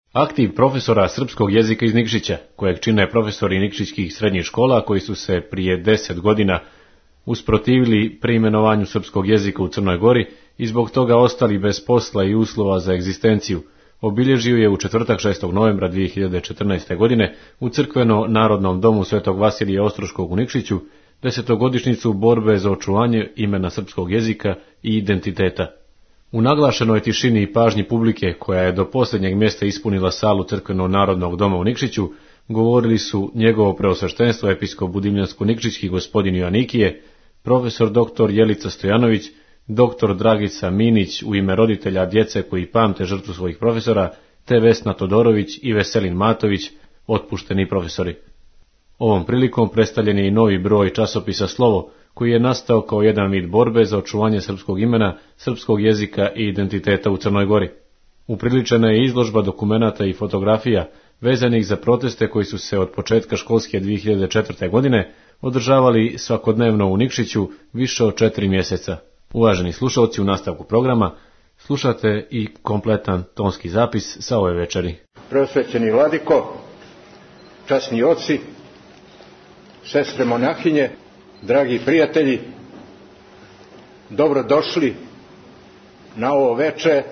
Aktiv profesora srpskog jezika iz Nikšića, kojeg čine profesori nikšićkih srednjih škola koji su se prije 10 godina usprotivili preimenovanju srpskog jezika u Crnoj Gori i zbog toga ostali bez posla i uslova za egzistenciju, obilježio je u četvrtak 6. novembra 2014. godine u Crkveno-narodnom domu Svetog Vasilija Ostroškog u Nikšiću 10-godišnjicu borbe za očuvanje imena srpskog jezika i identiteta. U naglašenoj tišini i pažnji publike, koja je do posljednjeg mjesta ispunila salu Crkveno-narodnog doma u Nikšiću, govorili su njegovo preosveštenstvo episkop Budimljansko-nikšićki gospodin Joanikije, profesor dr. Jelica Stojanović, dr. Dragica Minić u ime roditelja djece koji pamte žrtvu svojih profesora, te Vesna Todorović i Veselin Matović, otpušteni profesori. Ovom prilikom predstavljen je i novi broj časopisa Slovo, koji je nastao kao jedan vid borbe za očuvanje srpskog imena, srpskog jezika i identiteta u Crnoj Gori. Upriličena je izložba dokumenata i fotografija vezanih za proteste koji su se od početka školske 2004. godine održavali svakodnevno u Nikšiću više od 4 mjeseca. Uvaženi slušalci, u nastavku programa slušate i kompletan tonski zapis sa ove večeri. Preosvećeni vladiko, časni oci, sestre monahinje, dragi prijatelji, dobrodošli na ovo veče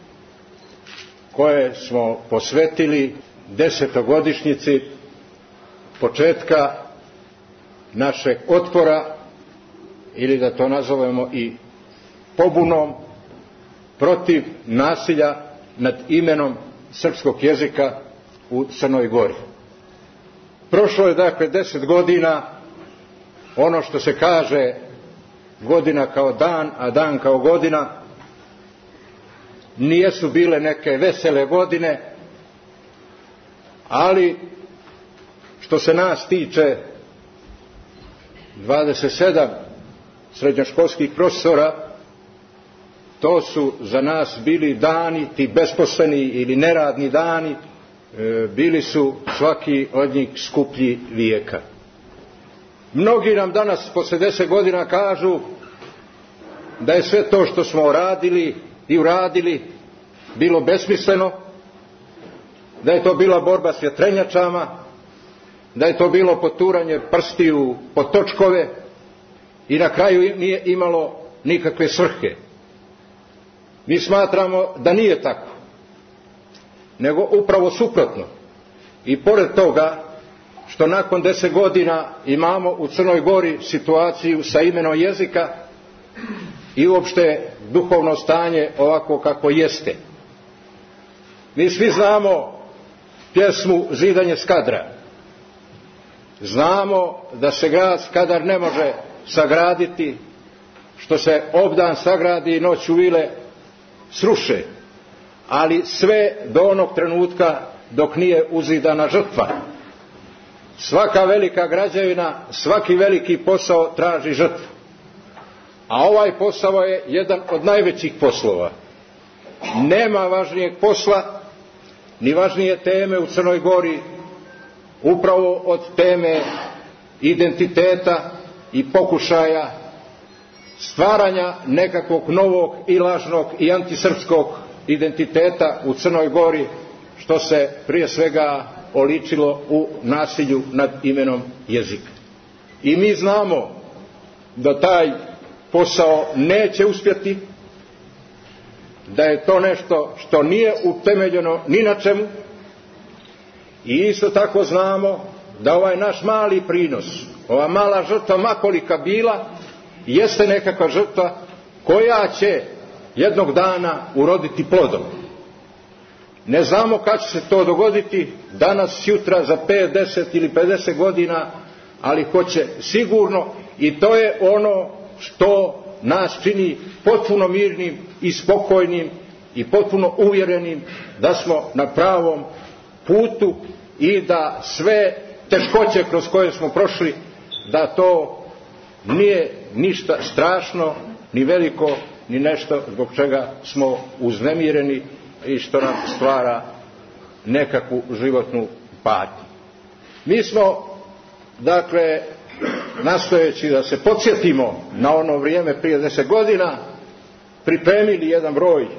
koje smo posvetili 10-godišnjici početka našeg otpora, ili da to nazovemo i pobunom protiv nasilja nad imenom srpskog jezika u Crnoj Gori. Prošlo je dakle 10 godina, ono što se kaže godina kao dan, a dan kao godina. Nijesu bile neke vesele godine, ali što se nas tiče 27 srednjoškolskih profesora, to su za nas bili dani, ti besposleni ili neradni dani, bili su svaki od njih skuplji vijeka. Mnogi nam danas posle 10 godina kažu da je sve to što smo radili i uradili bilo besmisleno, da je to bila borba s vjetrenjačama, da je to bilo poturanje prstiju po točkove i na kraju nije imalo nikakve svrhe. Mi smatramo da nije tako, nego upravo suprotno. I pored toga što nakon 10 godina imamo u Crnoj Gori situaciju sa imenom jezika i uopšte duhovno stanje ovako kako jeste. Mi svi znamo pjesmu Zidanje Skadra. Znamo da se grad Skadar ne može sagraditi, što se obdan sagradi i noću vile sruše, ali sve do onog trenutka dok nije uzidana žrtva. Svaka velika građevina, svaki veliki posao traži žrtvu. A ovaj posao je jedan od najvećih poslova. Nema važnijeg posla, ni važnije teme u Crnoj Gori, upravo od teme identiteta i pokušaja stvaranja nekakvog novog i lažnog i antisrpskog identiteta u Crnoj Gori, što se prije svega oličilo u nasilju nad imenom jezika. I mi znamo da taj posao neće uspjeti, da je to nešto što nije utemeljeno ni na čemu, i isto tako znamo da ovaj naš mali prinos, ova mala žrtva, makolika bila, jeste nekakva žrtva koja će jednog dana uroditi plodom. Ne znamo kad će se to dogoditi, danas, sutra, za 5, 10 ili 50 godina, ali hoće sigurno, i to je ono što nas čini potpuno mirnim i spokojnim i potpuno uvjerenim da smo na pravom putu i da sve teškoće kroz koje smo prošli, da to nije ništa strašno, ni veliko, ni nešto zbog čega smo uznemireni i što nam stvara nekakvu životnu patnju. Mi smo, dakle, nastojeći da se podsjetimo na ono vrijeme prije 10 godina, pripremili jedan broj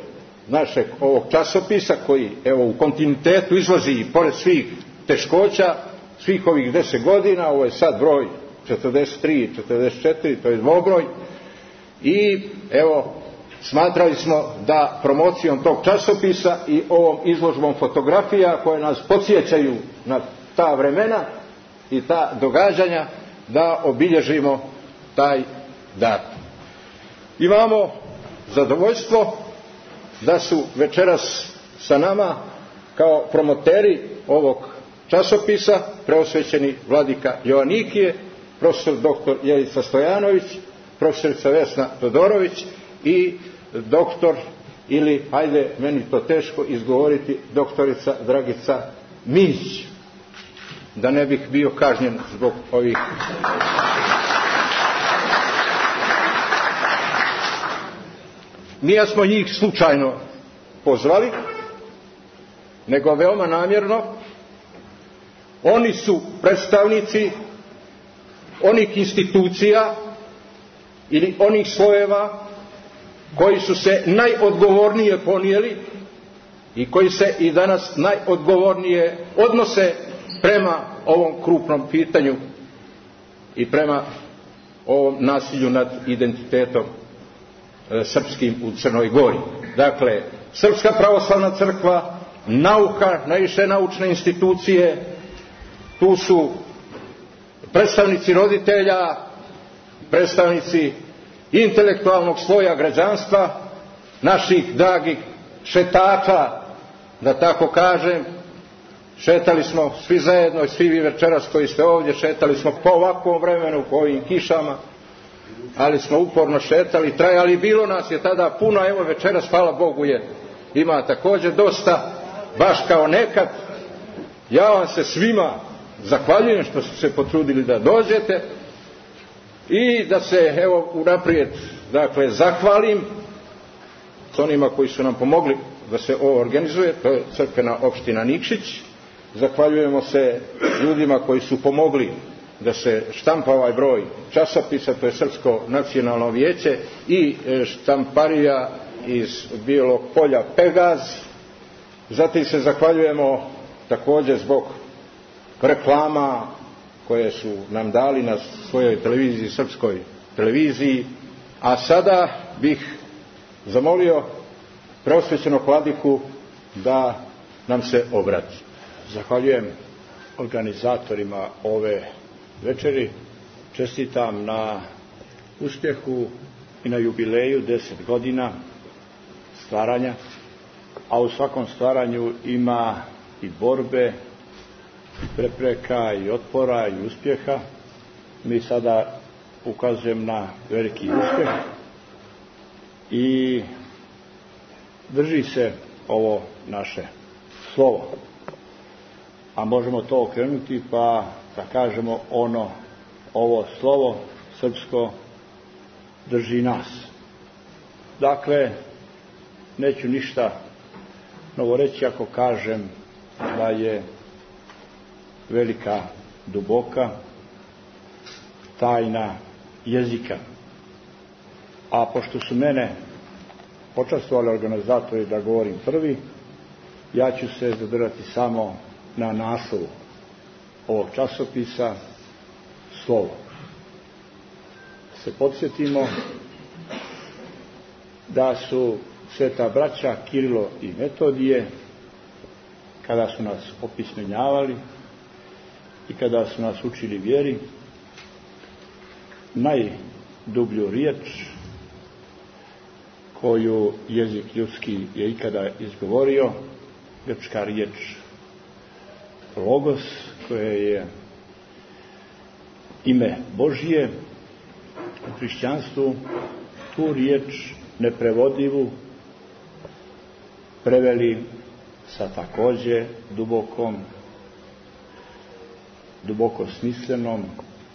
našeg ovog časopisa koji evo u kontinuitetu izlazi i pored svih teškoća, svih ovih 10 godina, ovo je sad broj 43, 44, to je dvobroj, i evo smatrali smo da promocijom tog časopisa i ovom izložbom fotografija koje nas podsjećaju na ta vremena i ta događanja da obilježimo taj datum. Imamo zadovoljstvo da su večeras sa nama kao promoteri ovog časopisa preosvećeni vladika Joanikije, profesor dr. Jeljica Stojanović, profesorica Vesna Todorović i doktor, ili ajde meni to teško izgovoriti, doktorica Dragica Mić, da ne bih bio kažnjen zbog ovih. Nije smo njih slučajno pozvali, nego veoma namjerno. Oni su predstavnici onih institucija ili onih slojeva koji su se najodgovornije ponijeli i koji se i danas najodgovornije odnose prema ovom krupnom pitanju i prema ovom nasilju nad identitetom srpskim u Crnoj Gori. Dakle, Srpska pravoslavna crkva, nauka, najviše naučne institucije, tu su predstavnici roditelja, predstavnici intelektualnog sloja građanstva, naših dragih šetača, da tako kažem. Šetali smo svi zajedno, svi vi večeras koji ste ovdje, šetali smo po ovakvom vremenu, po ovim kišama, ali smo uporno šetali, trajali, bilo nas je tada puno, evo večeras, hvala Bogu, ima također dosta, baš kao nekad. Ja vam se svima zahvaljujem što ste se potrudili da dođete i da se evo unaprijed, dakle, zahvalim s onima koji su nam pomogli da se ovo organizuje, to je crkvena opština Nikšić. Zahvaljujemo se ljudima koji su pomogli da se štampa ovaj broj časopisa, to je Srpsko nacionalno vijeće i štamparija iz Bijelog Polja Pegaz. Zatim se zahvaljujemo također zbog reklama koje su nam dali na svojoj televiziji, Srpskoj televiziji. A sada bih zamolio preosvećenog vladiku da nam se obrati. Zahvaljujem organizatorima ove večeri, čestitam na uspjehu i na jubileju 10 godina stvaranja, a u svakom stvaranju ima i borbe, i prepreka, i otpora, i uspjeha. Mi sada ukazujem na veliki uspjeh i drži se ovo naše slovo. A možemo to okrenuti pa da kažemo ovo slovo srpsko drži nas. Dakle, neću ništa novo reći ako kažem da je velika, duboka tajna jezika. A pošto su mene počastvovali organizatori da govorim prvi, ja ću se zadržati samo na naslovu ovog časopisa, slovo. Se podsjetimo da su sveta braća Kirilo i Metodije, kada su nas opismenjavali i kada su nas učili vjeri, najdublju riječ koju jezik ljudski je ikada izgovorio, grčka riječ logos, koje je ime Božije, u hrišćanstvu tu riječ neprevodivu preveli sa također duboko smislenom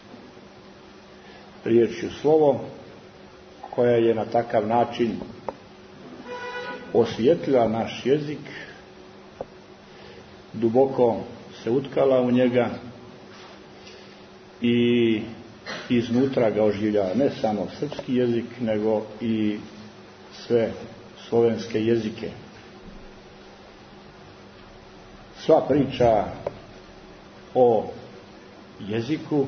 riječju slovo, koja je na takav način osvijetlila naš jezik, duboko se utkala u njega i iznutra ga oživljava ne samo srpski jezik, nego i sve slovenske jezike. Sva priča o jeziku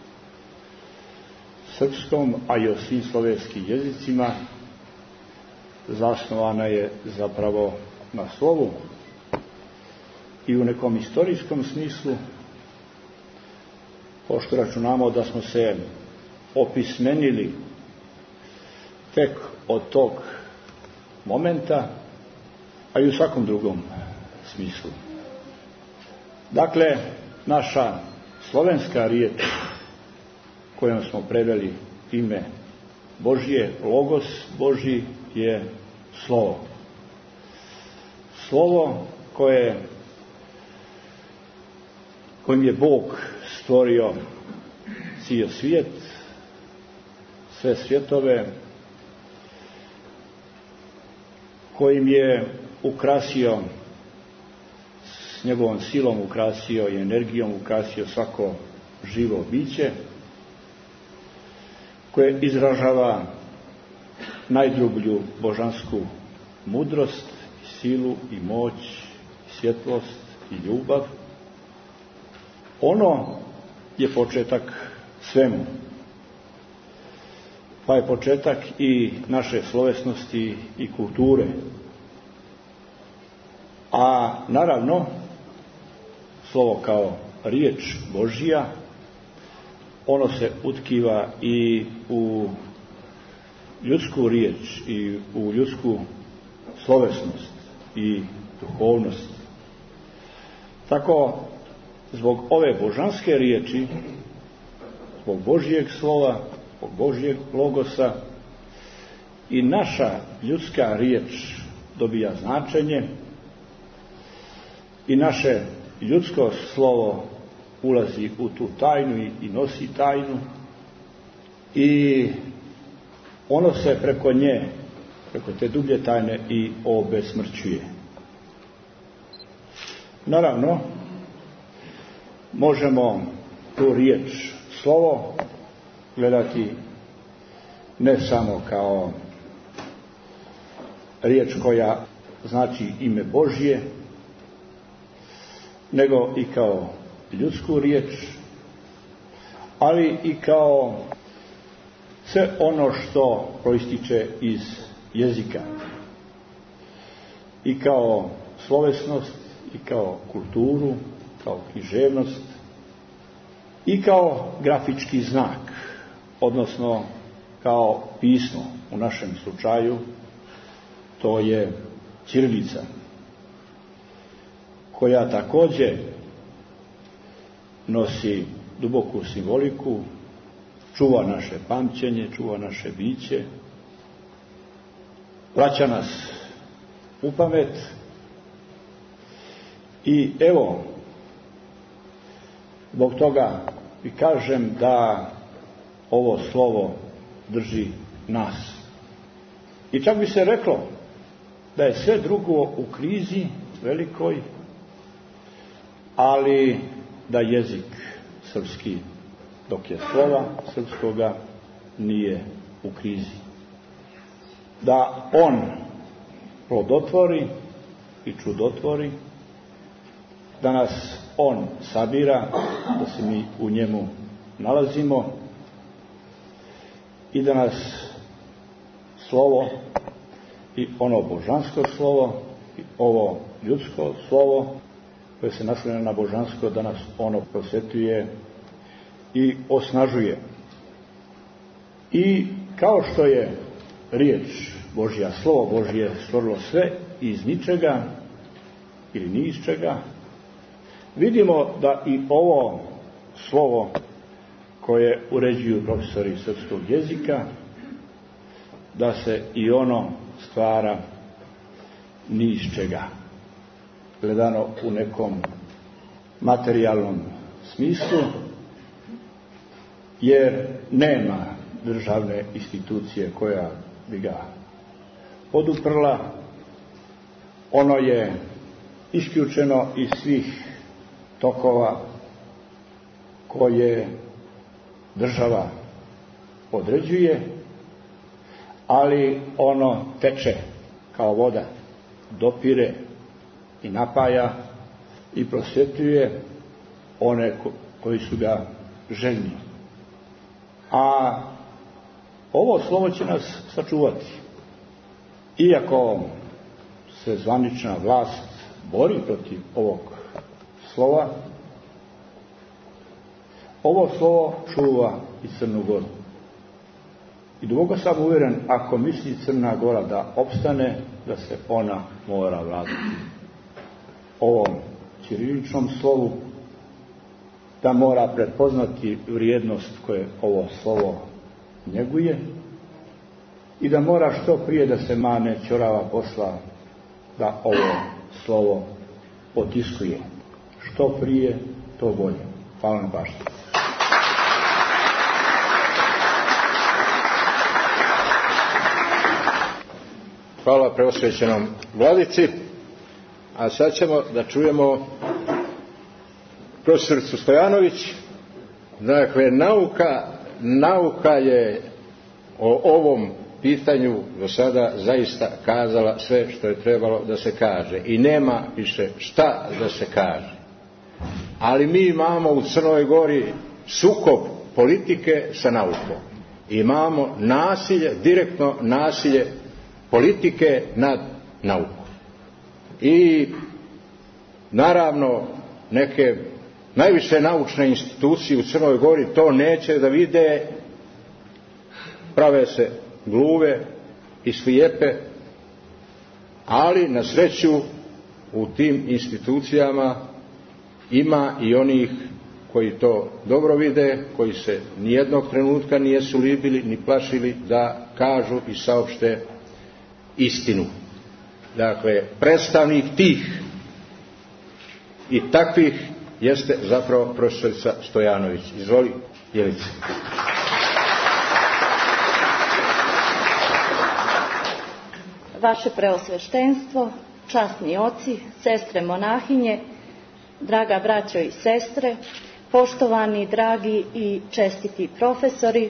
srpskom, a i o svim slovenskim jezicima zasnovana je zapravo na slovu i u nekom istorijskom smislu, pošto računamo da smo se opismenili tek od tog momenta, a i u svakom drugom smislu. Dakle, naša slovenska riječ kojom smo preveli ime Božje, logos Božji, je slovo. Slovo kojim je Bog stvorio cijel svijet, sve svjetove, kojim je ukrasio, s njegovom silom ukrasio i energijom ukrasio svako živo biće, koje izražava najdrublju božansku mudrost, silu i moć, svjetlost i ljubav. Ono je početak svemu. Pa je početak i naše slovesnosti i kulture. A naravno, slovo kao riječ Božja, ono se utkiva i u ljudsku riječ i u ljudsku slovesnost i duhovnost. Tako, zbog ove božanske riječi, zbog Božjeg slova, zbog Božjeg logosa, i naša ljudska riječ dobija značenje i naše ljudsko slovo ulazi u tu tajnu i nosi tajnu i ono se preko nje, preko te dublje tajne i obesmrćuje. Naravno, možemo tu riječ slovo gledati ne samo kao riječ koja znači ime Božje, nego i kao ljudsku riječ, ali i kao sve ono što proističe iz jezika, i kao slovesnost, i kao kulturu, kao književnost, i kao grafički znak, odnosno kao pismo. U našem slučaju to je ćirilica, koja također nosi duboku simboliku, čuva naše pamćenje, čuva naše biće, vraća nas u pamet. I evo, zbog toga i kažem da ovo slovo drži nas. I čak bi se reklo da je sve drugo u krizi velikoj, ali da jezik srpski, dok je slova srpskoga, nije u krizi. Da on plodotvori i čudotvori, da nas on sabira, da se mi u njemu nalazimo i da nas slovo i ono božansko slovo i ovo ljudsko slovo koje se naslanja na božansko, da nas ono prosvetljuje i osnažuje. I kao što je riječ Božja, slovo Božje stvorilo sve iz ničega ili ni iz čega, vidimo da i ovo slovo koje uređuju profesori srpskog jezika, da se i ono stvara ni iz čega, gledano u nekom materijalnom smislu, jer nema državne institucije koja bi ga poduprla. Ono je isključeno iz svih tokova koje država određuje, ali ono teče kao voda dopire i napaja i prosvjetljuje one koji su ga željni. A ovo slovo će nas sačuvati. Iako se zvanična vlast bori protiv ovog slova, ovo slovo čuva i Crnu Goru. I duboko sam uvjeren, ako misli Crna Gora da opstane, da se ona mora vratiti ovom ćiriličnom slovu, da mora prepoznati vrijednost koje ovo slovo njeguje i da mora što prije da se mane ćorava posla da ovo slovo potiskuje. Što prije, to bolje. Hvala na pažnji. Hvala preosvećenom vladici. A sad ćemo da čujemo profesoricu Stojanović. Dakle, nauka je o ovom pitanju do sada zaista kazala sve što je trebalo da se kaže. I nema više šta da se kaže. Ali mi imamo u Crnoj Gori sukob politike sa naukom. Imamo nasilje, direktno nasilje politike nad naukom. I naravno neke najviše naučne institucije u Crnoj Gori to neće da vide, prave se gluve i slijepe, ali na sreću u tim institucijama ima i onih koji to dobro vide, koji se nijednog trenutka nijesu libili ni plašili da kažu i saopšte istinu. Dakle, predstavnik tih i takvih jeste zapravo profesorica Stojanović. Izvoli, Jelice. Vaše preosveštenstvo, časni oci, sestre monahinje, draga braćo i sestre, poštovani, dragi i čestiti profesori,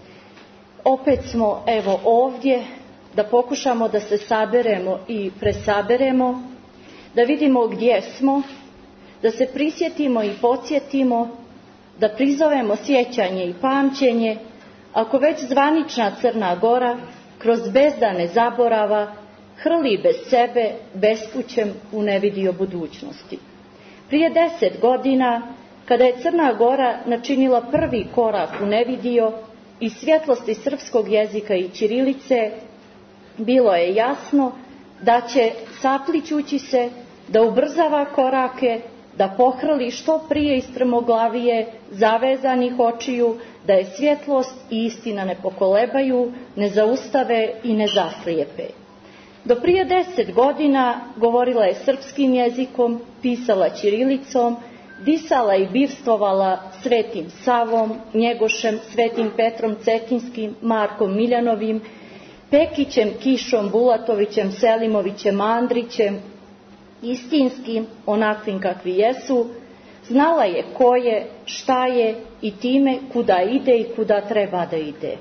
opet smo evo ovdje da pokušamo da se saberemo i presaberemo, da vidimo gdje smo, da se prisjetimo i podsjetimo, da prizovemo sjećanje i pamćenje, ako već zvanična Crna Gora kroz bezdane zaborava hrli bez sebe, bespućem u nevidio budućnosti. Prije 10 godina, kada je Crna Gora načinila prvi korak u nevidio i svjetlosti srpskog jezika i ćirilice, bilo je jasno da će saplićući se, da ubrzava korake, da pohrli što prije iz strmoglavije zavezanih očiju, da je svjetlost i istina ne pokolebaju, ne zaustave i ne zaslijepe. Do prije 10 godina govorila je srpskim jezikom, pisala ćirilicom, disala i bivstvovala Svetim Savom, Njegošem, Svetim Petrom Cetinjskim, Markom Miljanovim, Pekićem, Kišom, Bulatovićem, Selimovićem, Andrićem, istinskim, onakvim kakvi jesu, znala je ko je, šta je i time kuda ide i kuda treba da ide.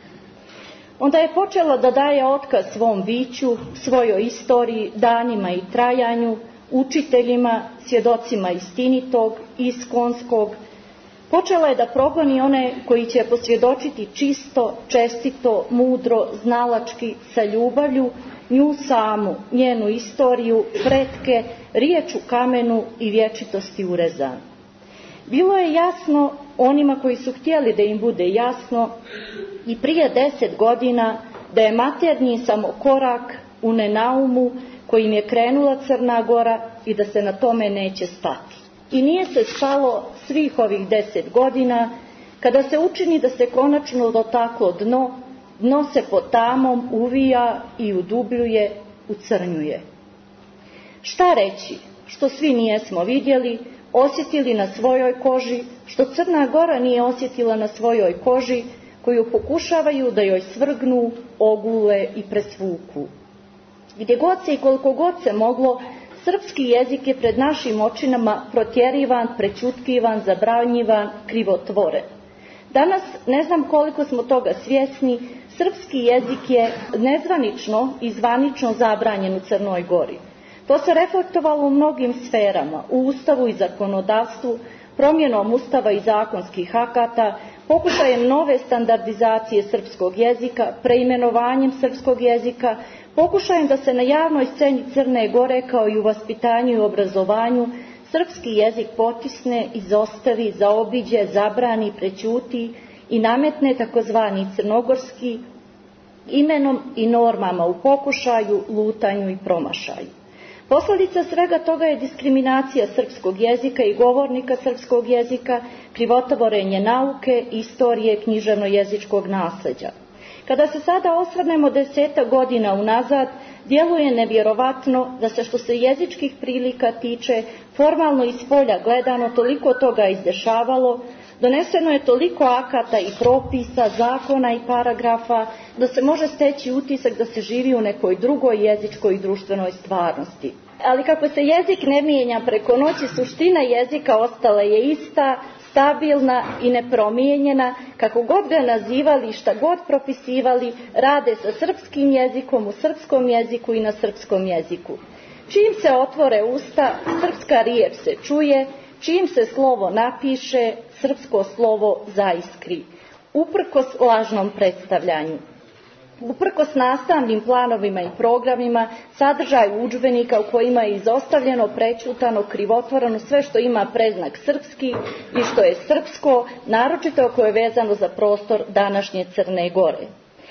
Onda je počela da daje otkaz svom biću, svojoj istoriji, danima i trajanju, učiteljima, svjedocima istinitog, iskonskog. Počela je da progoni one koji će posvjedočiti čisto, čestito, mudro, znalački, sa ljubavlju, nju samu, njenu istoriju, pretke, riječ u kamenu i vječitosti urezan. Bilo je jasno onima koji su htjeli da im bude jasno i prije 10 godina da je maternji samo korak u nenaumu kojim je krenula Crna Gora i da se na tome neće stati. I nije se stalo svih ovih 10 godina, kada se učini da se konačno dotaklo dno, dno se pod tamom uvija i udubljuje, ucrnjuje. Šta reći, što svi nijesmo vidjeli, osjetili na svojoj koži, što Crna Gora nije osjetila na svojoj koži, koju pokušavaju da joj svrgnu, ogule i presvuku. Gdje god se i koliko god se moglo, srpski jezik je pred našim očinama protjerivan, prećutkivan, zabranjivan, krivotvoren. Danas ne znam koliko smo toga svjesni, srpski jezik je nezvanično i zvanično zabranjen u Crnoj Gori. To se reflektovalo u mnogim sferama, u Ustavu i zakonodavstvu, promjenom Ustava i zakonskih akata, pokušajem nove standardizacije srpskog jezika, preimenovanjem srpskog jezika, pokušajem da se na javnoj sceni Crne Gore, kao i u vaspitanju i obrazovanju, srpski jezik potisne, izostavi, zaobiđe, zabrani, prećuti i nametne takozvani crnogorski imenom i normama u pokušaju, lutanju i promašaju. Posljedica svega toga je diskriminacija srpskog jezika i govornika srpskog jezika, krivotvorenje nauke, istorije, književno-jezičkog nasljeđa. Kada se sada osvrnemo 10 godina unazad, djeluje nevjerovatno da se što se jezičkih prilika tiče, formalno iz polja gledano toliko toga izdešavalo, doneseno je toliko akata i propisa, zakona i paragrafa, da se može steći utisak da se živi u nekoj drugoj jezičkoj i društvenoj stvarnosti. Ali kako se jezik ne mijenja preko noći, suština jezika ostala je ista, stabilna i nepromijenjena, kako god ga nazivali, šta god propisivali, rade sa srpskim jezikom, u srpskom jeziku i na srpskom jeziku. Čim se otvore usta, srpska riječ se čuje, čim se slovo napiše, srpsko slovo zaiskri. Uprkos lažnom predstavljanju, uprkos nastavnim planovima i programima, sadržaju udžbenika u kojima je izostavljeno, prećutano, krivotvoreno sve što ima predznak srpski i što je srpsko, naročito ako je vezano za prostor današnje Crne Gore.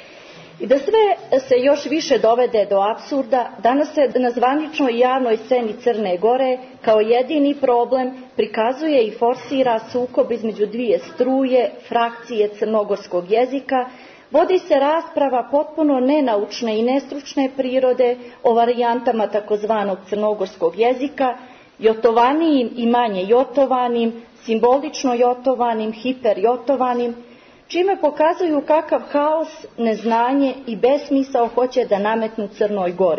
I da sve se još više dovede do apsurda, danas se na zvaničnoj javnoj sceni Crne Gore kao jedini problem prikazuje i forsira sukob između dvije struje, frakcije crnogorskog jezika. Vodi se rasprava potpuno nenaučne i nestručne prirode o varijantama takozvanog crnogorskog jezika, jotovanijim i manje jotovanim, simbolično jotovanim, hiperjotovanim, čime pokazuju kakav haos, neznanje i besmisao hoće da nametnu Crnoj Gori.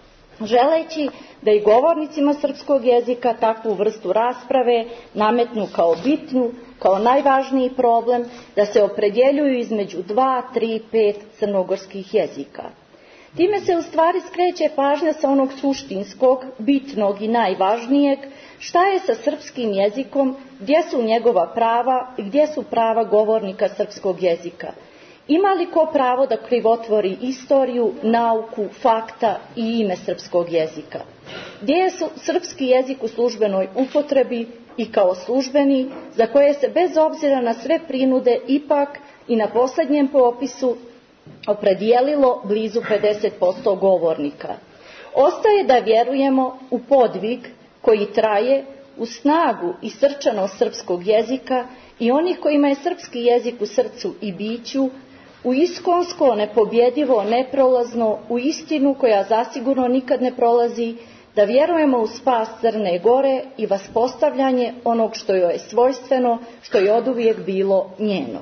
Želeći da i govornicima srpskog jezika takvu vrstu rasprave nametnu kao bitnu, kao najvažniji problem, da se opredjeljuju između 2, 3, 5 crnogorskih jezika. Time se u stvari skreće pažnja sa onog suštinskog, bitnog i najvažnijeg, šta je sa srpskim jezikom, gdje su njegova prava i gdje su prava govornika srpskog jezika. Ima li ko pravo da krivotvori istoriju, nauku, fakta i ime srpskog jezika? Gdje je srpski jezik u službenoj upotrebi i kao službeni, za koje se bez obzira na sve prinude ipak i na posljednjem popisu opredijelilo blizu 50% govornika? Ostaje da vjerujemo u podvig koji traje, u snagu i srčanost srpskog jezika i onih kojima je srpski jezik u srcu i biću, u iskonsko, nepobjedivo, neprolazno, u istinu koja zasigurno nikad ne prolazi, da vjerujemo u spas Crne Gore i vaspostavljanje onog što joj je svojstveno, što je oduvijek bilo njeno.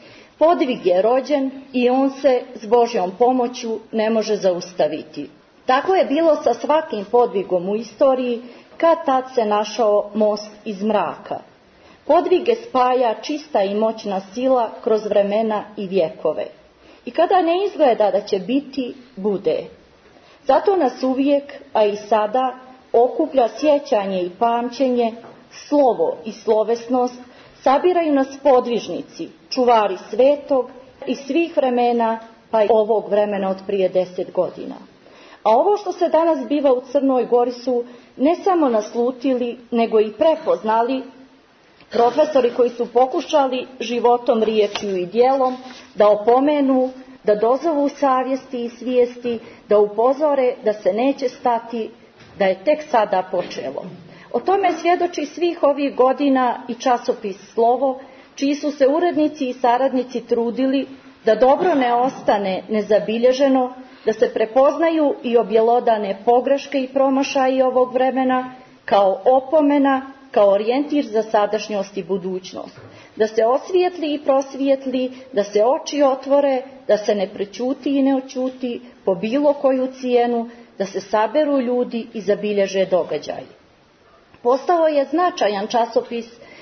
Podvig je rođen i on se s Božjom pomoću ne može zaustaviti. Tako je bilo sa svakim podvigom u istoriji, kad tad se našao most iz mraka. Podvige spaja čista i moćna sila kroz vremena i vjekove. I kada ne izgleda da će biti, bude. Zato nas uvijek, a i sada, okuplja sjećanje i pamćenje, slovo i slovesnost, sabiraju nas podvižnici, čuvari svetog i svih vremena, pa i ovog vremena od prije 10 godina. A ovo što se danas biva u Crnoj Gori su ne samo naslutili, nego i prepoznali profesori koji su pokušali životom, riječju i djelom da opomenu, da dozovu savjesti i svijesti, da upozore da se neće stati, da je tek sada počelo. O tome svjedoči svih ovih godina i časopis Slovo, čiji su se urednici i saradnici trudili da dobro ne ostane nezabilježeno, da se prepoznaju i objelodane pogreške i promašaji ovog vremena kao opomena, kao orijentir za sadašnjost i budućnost. Da se osvijetli i prosvijetli, da se oči otvore, da se ne prećuti i ne oćuti po bilo koju cijenu, da se saberu ljudi i zabilježe događaj. Postao je značajan časopis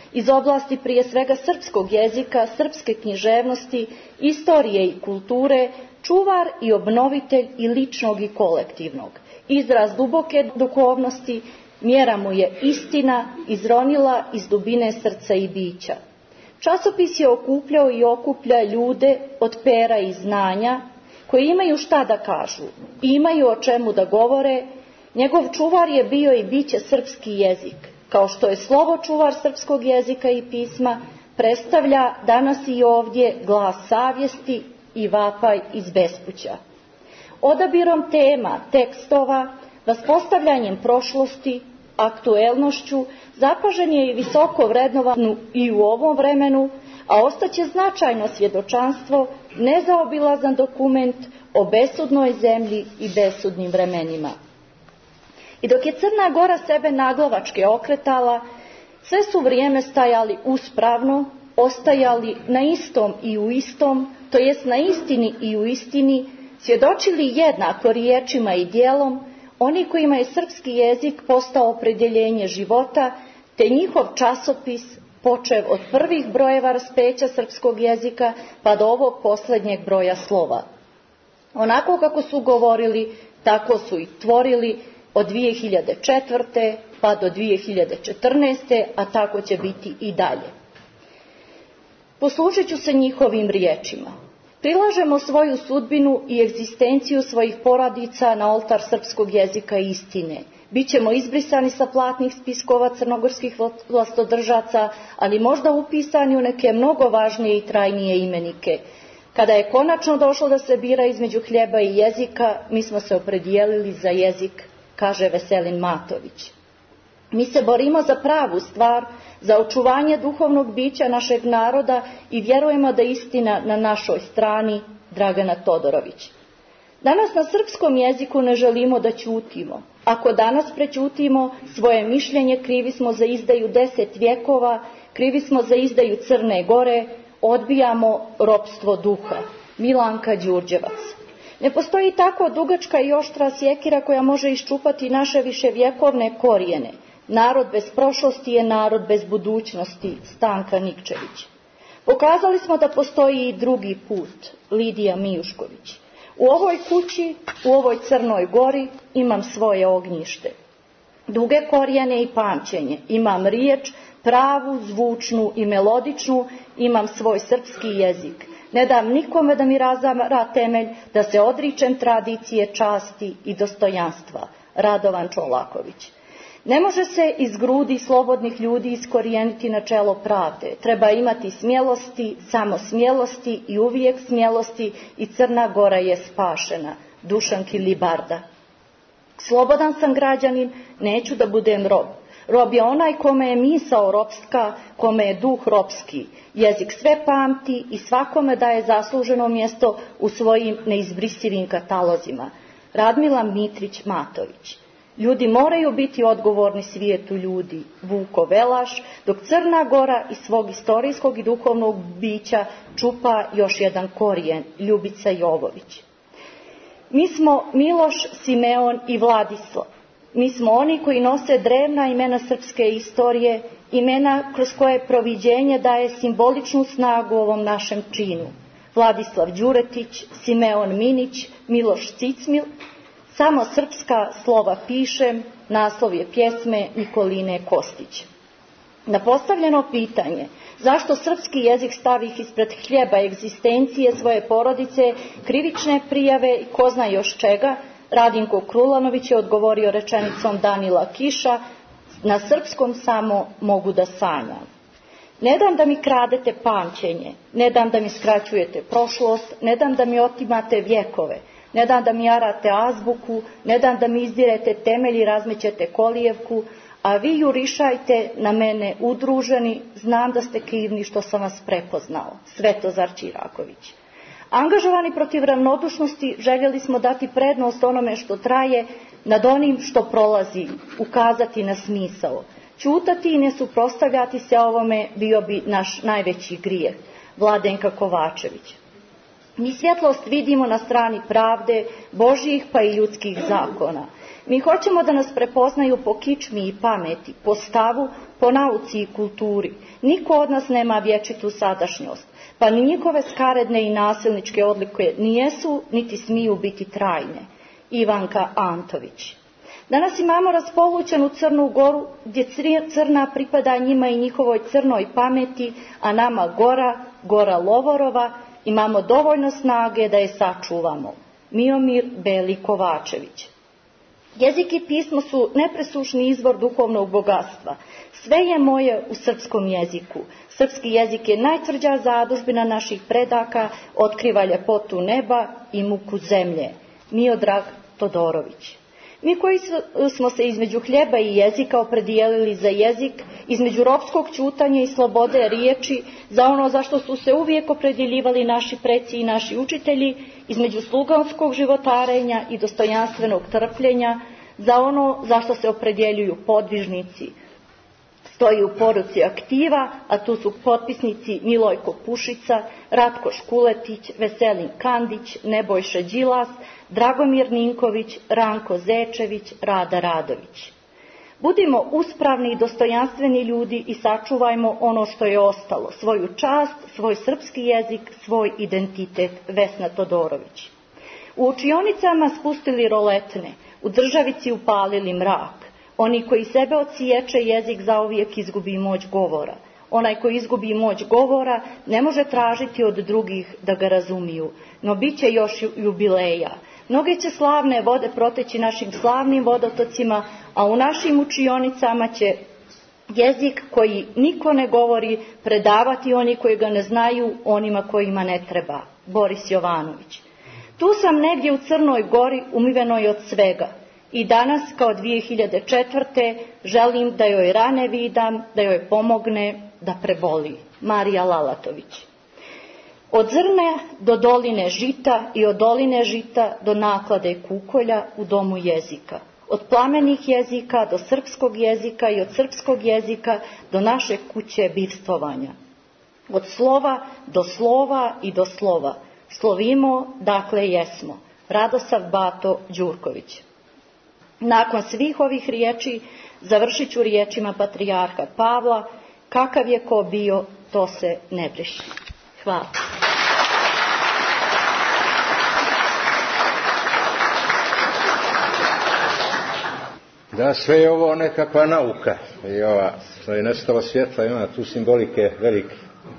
iz oblasti prije svega srpskog jezika, srpske književnosti, istorije i kulture, čuvar i obnovitelj i ličnog i kolektivnog. Izraz duboke duhovnosti, mjera mu je istina, izronila iz dubine srca i bića. Časopis je okupljao i okuplja ljude od pera i znanja, koji imaju šta da kažu, imaju o čemu da govore. Njegov čuvar je bio i biće srpski jezik. Kao što je slovo čuvar srpskog jezika i pisma, predstavlja danas i ovdje glas savjesti i vapaj iz bespuća. Odabirom tema, tekstova, vaspostavljanjem prošlosti, aktuelnošću, zapažen je i visoko vrednovan i u ovom vremenu, a ostaće značajno svjedočanstvo, nezaobilazan dokument o besudnoj zemlji i besudnim vremenima. I dok je Crna Gora sebe naglavačke okretala, sve su vrijeme stajali uspravno, ostajali na istom i u istom, to jest na istini i u istini, svjedočili jednako riječima i djelom, oni kojima je srpski jezik postao opredjeljenje života, te njihov časopis, počev od prvih brojeva raspeća srpskog jezika pa do ovog posljednjeg broja slova. Onako kako su govorili, tako su i tvorili od 2004. pa do 2014. a tako će biti i dalje. Poslužit ću se njihovim riječima. Prilažemo svoju sudbinu i egzistenciju svojih porodica na oltar srpskog jezika i istine. Bićemo izbrisani sa platnih spiskova crnogorskih vlastodržaca, ali možda upisani u neke mnogo važnije i trajnije imenike. Kada je konačno došlo da se bira između hljeba i jezika, mi smo se opredijelili za jezik, kaže Veselin Matović. Mi se borimo za pravu stvar, za očuvanje duhovnog bića našeg naroda i vjerujemo da je istina na našoj strani, Dragana Todorović. Danas na srpskom jeziku ne želimo da ćutimo. Ako danas prećutimo svoje mišljenje, krivi smo za izdaju 10 vjekova, krivi smo za izdaju Crne Gore, odbijamo ropstvo duha. Milanka Đurđevac. Ne postoji tako dugačka i oštra sjekira koja može iščupati naše viševjekovne korijene. Narod bez prošlosti je narod bez budućnosti. Stanka Nikčević. Pokazali smo da postoji i drugi put. Lidija Mijušković. U ovoj kući, u ovoj Crnoj Gori imam svoje ognjište. Duge korijene i pamćenje. Imam riječ, pravu, zvučnu i melodičnu, imam svoj srpski jezik. Ne dam nikome da mi razara temelj, da se odričem tradicije, časti i dostojanstva. Radovan Čolaković. Ne može se iz grudi slobodnih ljudi iskorijeniti načelo pravde. Treba imati smjelosti, samo smjelosti i uvijek smjelosti i Crna Gora je spašena. Dušan Kilibarda. Slobodan sam građanin, neću da budem rob. Rob je onaj kome je misao ropska, kome je duh ropski. Jezik sve pamti i svakome daje zasluženo mjesto u svojim neizbrisivim katalozima. Radmila Mitrić Matović. Ljudi moraju biti odgovorni svijetu ljudi. Vuko Velaš, dok Crna Gora iz svog istorijskog i duhovnog bića čupa još jedan korijen. Ljubica Jovović. Mi smo Miloš, Simeon i Vladislav. Mi smo oni koji nose drevna imena srpske istorije, imena kroz koje proviđenje daje simboličnu snagu ovom našem činu. Vladislav Đuretić, Simeon Minić, Miloš Cicmil. Samo srpska slova pišem, naslov je pjesme Nikoline Kostić. Na postavljeno pitanje zašto srpski jezik stavih ispred hljeba egzistencije svoje porodice, krivične prijave i ko zna još čega, Radinko Krulanović je odgovorio rečenicom Danila Kiša, na srpskom samo mogu da sanjam. Ne dam da mi kradete pamćenje, ne dam da mi skraćujete prošlost, ne dam da mi otimate vjekove, ne dam da mi arate azbuku, ne dam da mi izdirete temelj i razmećete kolijevku, a vi jurišajte na mene udruženi, znam da ste krivni što sam vas prepoznao. Svetozar Čiraković. Angažovani protiv ravnodušnosti željeli smo dati prednost onome što traje nad onim što prolazi, ukazati na smisao. Ćutati i ne suprotstavljati se ovome bio bi naš najveći grijeh. Vladenka Kovačević. Mi svjetlost vidimo na strani pravde, Božjih pa i ljudskih zakona. Mi hoćemo da nas prepoznaju po kičmi i pameti, po stavu, po nauci i kulturi. Niko od nas nema vječitu sadašnjost, pa ni njihove skaredne i nasilničke odlike nijesu, niti smiju biti trajne. Ivanka Antović. Danas imamo raspolućenu Crnu Goru, gdje crna pripada njima i njihovoj crnoj pameti, a nama gora Lovorova, imamo dovoljno snage da je sačuvamo. Miomir Beli Kovačević. Jezik i pismo su nepresušni izvor duhovnog bogatstva. Sve je moje u srpskom jeziku. Srpski jezik je najtvrđa zadužbina naših predaka, otkriva ljepotu neba i muku zemlje. Miodrag Todorović. Mi koji smo se između hljeba i jezika opredijelili za jezik, između ropskog ćutanja i slobode riječi, za ono zašto su se uvijek opredjeljivali naši preci i naši učitelji, između sluganskog životarenja i dostojanstvenog trpljenja, za ono zašto se opredjeljuju podvižnici, stoji u poruci aktiva, a tu su potpisnici Milojko Pušica, Ratko Škuletić, Veselin Kandić, Nebojša Đilas, Dragomir Ninković, Ranko Zečević, Rada Radović. Budimo uspravni i dostojanstveni ljudi i sačuvajmo ono što je ostalo, svoju čast, svoj srpski jezik, svoj identitet. Vesna Todorović. U učionicama spustili roletne, u državici upalili mrak. Oni koji sebe odsječe, jezik zauvijek izgubi moć govora. Onaj koji izgubi moć govora ne može tražiti od drugih da ga razumiju, no bit će još jubileja. Mnoge će slavne vode proteći našim slavnim vodotocima, a u našim učionicama će jezik koji niko ne govori predavati oni koji ga ne znaju onima kojima ne treba. Boris Jovanović. Tu sam negdje u Crnoj Gori, umivenoj od svega. I danas, kao 2004. želim da joj rane vidam, da joj pomogne, da preboli. Marija Lalatović. Od zrne do doline žita i od doline žita do naklade kukolja u domu jezika. Od plamenih jezika do srpskog jezika i od srpskog jezika do naše kuće bivstvovanja. Od slova do slova i do slova. Slovimo, dakle jesmo. Radosav Bato Đurković. Nakon svih ovih riječi završit ću riječima patrijarha Pavla: kakav je ko bio, to se ne briše. Hvala. Da, sve je ovo nekakva nauka. I ova, što je nestalo svjetla, ima tu simbolike velike.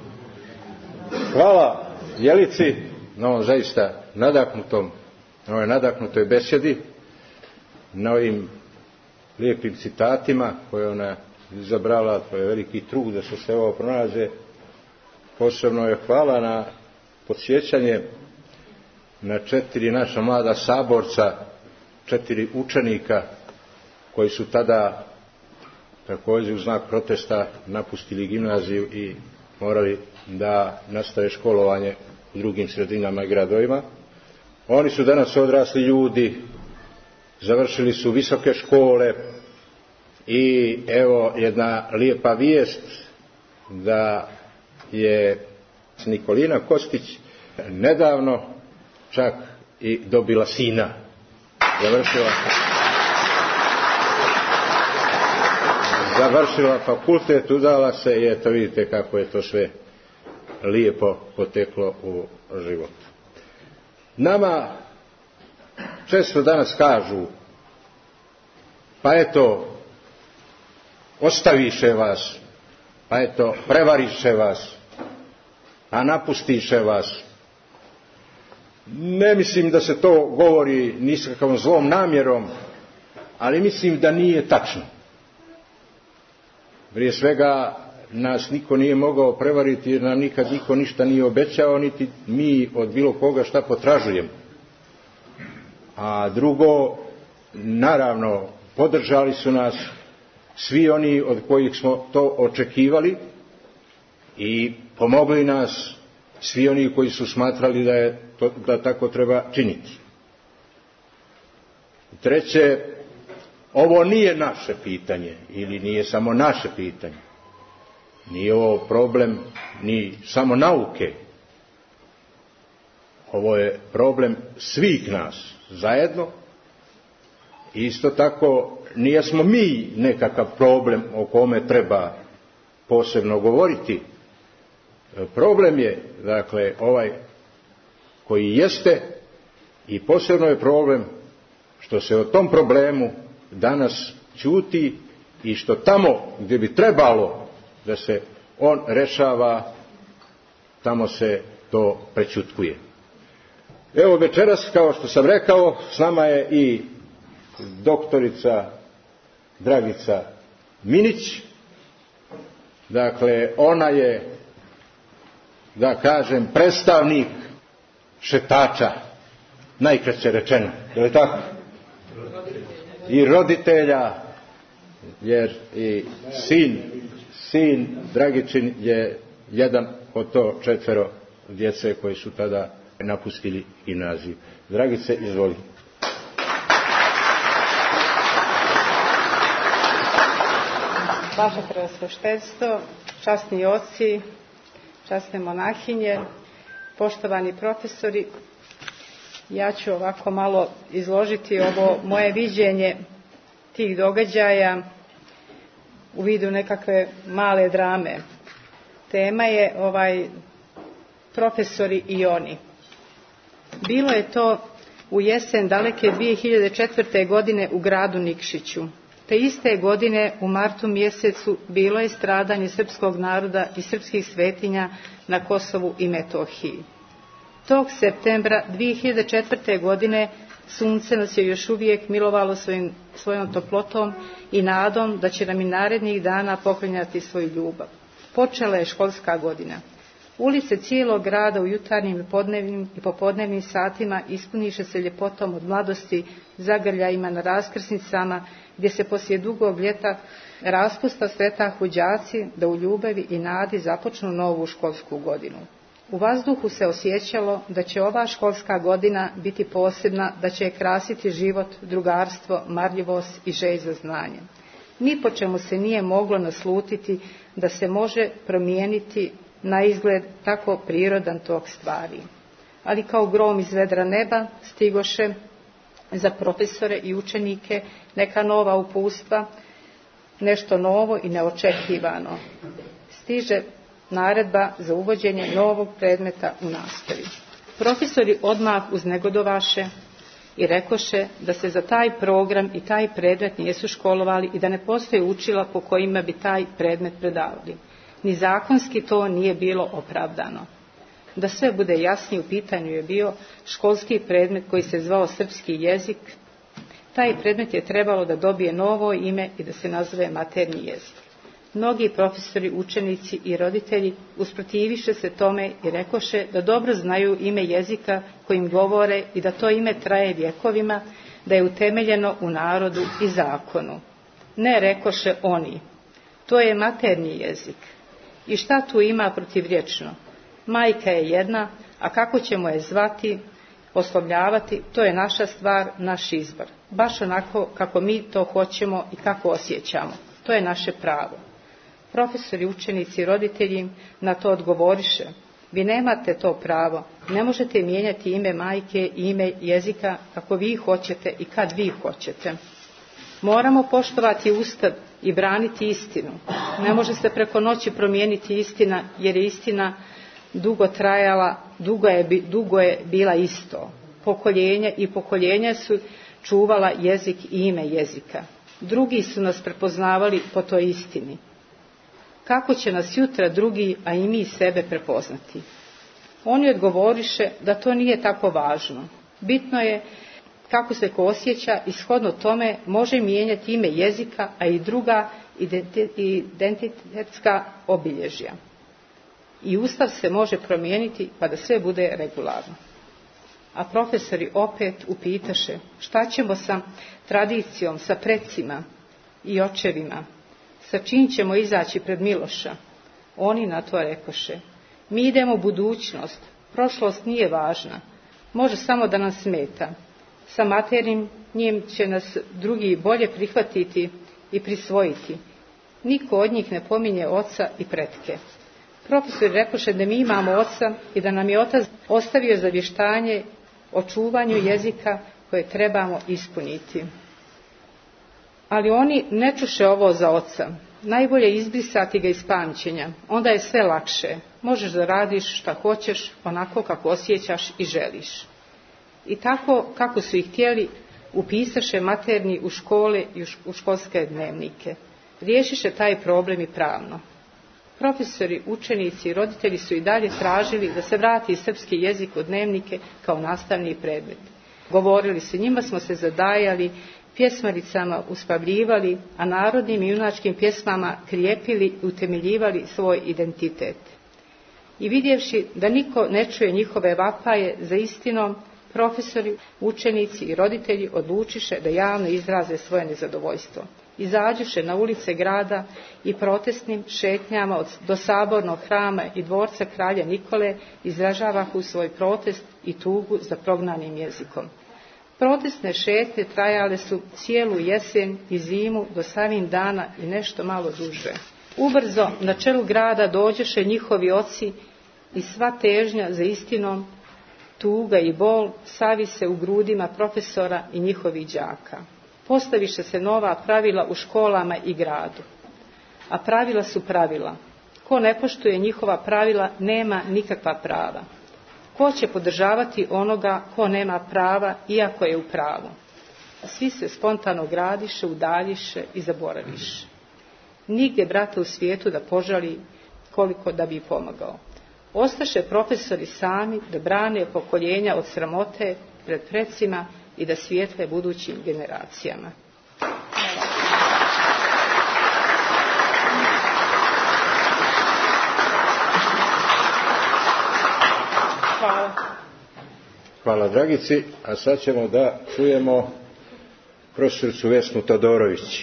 Hvala Jelici na ovom zaista nadahnutoj besjedi, na ovim lijepim citatima koje ona izabrala. To je veliki trud da se sve ovo pronađe. Posebno je hvala na podsjećanje na 4 naša mlada saborca, 4 učenika koji su tada također u znak protesta napustili gimnaziju i morali da nastave školovanje u drugim sredinama i gradovima. Oni su danas odrasli ljudi, završili su visoke škole i evo jedna lijepa vijest da je Nikolina Kostić nedavno čak i dobila sina. Završila fakultet, udala se i eto vidite kako je to sve lijepo poteklo u život. Nama često danas kažu: pa eto, ostaviše vas, pa eto, prevariše vas, a napustiše vas. Ne mislim da se to govori ni s kakvom zlom namjerom, ali mislim da nije tačno. Prije svega, nas niko nije mogao prevariti jer nam nikad niko ništa nije obećao, niti mi od bilo koga šta potražujemo. A drugo, naravno, podržali su nas svi oni od kojih smo to očekivali i pomogli nas svi oni koji su smatrali da tako treba činiti. Treće, ovo nije naše pitanje ili nije samo naše pitanje. Nije ovo problem ni samo nauke. Ovo je problem svih nas zajedno. Isto tako, nijesmo mi nekakav problem o kome treba posebno govoriti. Problem je, dakle, ovaj koji jeste, i posebno je problem što se o tom problemu danas ćuti i što tamo gdje bi trebalo da se on rešava, tamo se to prećutkuje. Evo večeras, kao što sam rekao, s nama je i doktorica Dragica Minić. Dakle, ona je, da kažem, predstavnik šetača, najkraće rečeno, je li tako? I roditelja, jer i sin Dragičin je jedan od to 4 djece koji su tada napustili gimnaziju. Dragice, izvoli. Vaše preosveštenstvo, časni oci, časne monahinje, poštovani profesori, ja ću ovako malo izložiti ovo moje viđenje tih događaja u vidu nekakve male drame. Tema je profesori i oni. Bilo je to u jesen daleke 2004. godine u gradu Nikšiću. Te iste godine u martu mjesecu bilo je stradanje srpskog naroda i srpskih svetinja na Kosovu i Metohiji. Tog septembra 2004. godine sunce nas je još uvijek milovalo svojom toplotom i nadom da će nam i narednih dana poklanjati svoju ljubav. Počela je školska godina. Ulice cijelog grada u jutarnjim i popodnevnim satima ispuniše se ljepotom od mladosti, zagrljajima na raskrsnicama, gdje se poslije dugog ljeta raspusta sretahu đaci da u ljubavi i nadi započnu novu školsku godinu. U vazduhu se osjećalo da će ova školska godina biti posebna, da će je krasiti život, drugarstvo, marljivost i želj za znanje. Ni po čemu se nije moglo naslutiti da se može promijeniti na izgled tako prirodan tok stvari. Ali kao grom iz vedra neba stigoše za profesore i učenike neka nova upustva, nešto novo i neočekivano. Stiže naredba za uvođenje novog predmeta u nastavi. Profesori odmah uznegodovaše i rekoše da se za taj program i taj predmet nisu školovali i da ne postoje učila po kojima bi taj predmet predavali. Ni zakonski to nije bilo opravdano. Da sve bude jasnije, u pitanju je bio školski predmet koji se zvao srpski jezik. Taj predmet je trebalo da dobije novo ime i da se nazove maternji jezik. Mnogi profesori, učenici i roditelji usprotiviše se tome i rekoše da dobro znaju ime jezika kojim govore i da to ime traje vjekovima, da je utemeljeno u narodu i zakonu. Ne, rekoše oni, to je maternji jezik. I šta tu ima protivrječno? Majka je jedna, a kako ćemo je zvati, oslovljavati, to je naša stvar, naš izbor. Baš onako kako mi to hoćemo i kako osjećamo. To je naše pravo. Profesori, učenici i roditelji na to odgovoriše: vi nemate to pravo, ne možete mijenjati ime majke i ime jezika kako vi hoćete i kad vi hoćete. Moramo poštovati Ustav i braniti istinu. Ne može se preko noći promijeniti istina, jer je istina dugo trajala, dugo je bila isto. Pokoljenja i pokoljenja su čuvala jezik i ime jezika. Drugi su nas prepoznavali po toj istini. Kako će nas jutra drugi, a i mi sebe prepoznati? Oni odgovoriše da to nije tako važno. Bitno je kako se ko osjeća i shodno tome može mijenjati ime jezika, a i druga identitetska obilježja. I Ustav se može promijeniti pa da sve bude regularno. A profesori opet upitaše: šta ćemo sa tradicijom, sa precima i očevima? Sa čim ćemo izaći pred Miloša? Oni na to rekoše: mi idemo u budućnost, prošlost nije važna, može samo da nam smeta. Sa maternjim njim će nas drugi bolje prihvatiti i prisvojiti. Niko od njih ne pominje oca i pretke. Profesori rekoše da mi imamo oca i da nam je otac ostavio zavještanje o čuvanju jezika koje trebamo ispuniti. Ali oni ne čuše ovo za oca. Najbolje je izbrisati ga iz pamćenja, onda je sve lakše. Možeš da radiš šta hoćeš, onako kako osjećaš i želiš. I tako kako su ih htjeli, upisaše materni u škole i u školske dnevnike. Riješiše taj problem i pravno. Profesori, učenici i roditelji su i dalje tražili da se vrati srpski jezik u dnevnike kao nastavni predmet. Govorili su, njima smo se zadajali, pjesmaricama uspavljivali, a narodnim i junačkim pjesmama krijepili i utemeljivali svoj identitet. I vidjevši da niko ne čuje njihove vapaje za istinom, profesori, učenici i roditelji odlučiše da javno izraze svoje nezadovoljstvo. Izađuše na ulice grada i protestnim šetnjama do sabornog hrama i dvorca kralja Nikole izražavahu svoj protest i tugu za prognanim jezikom. Protestne šetnje trajale su cijelu jesen i zimu do samim dana i nešto malo duže. Ubrzo na čelu grada dođeše njihovi oci i sva težnja za istinom, tuga i bol savi se u grudima profesora i njihovih đaka. Postaviše se nova pravila u školama i gradu. A pravila su pravila. Ko ne poštuje njihova pravila nema nikakva prava. Ko će podržavati onoga ko nema prava iako je u pravu? Svi se spontano gradiše, udaljiše i zaboraviše. Nigdje brata u svijetu da požali koliko da bi pomogao. Ostaše profesori sami da brane pokoljenja od sramote pred precima i da svijetle budućim generacijama. Hvala. Hvala Dragici, a sad ćemo da čujemo profesoricu Vesnu Todorović.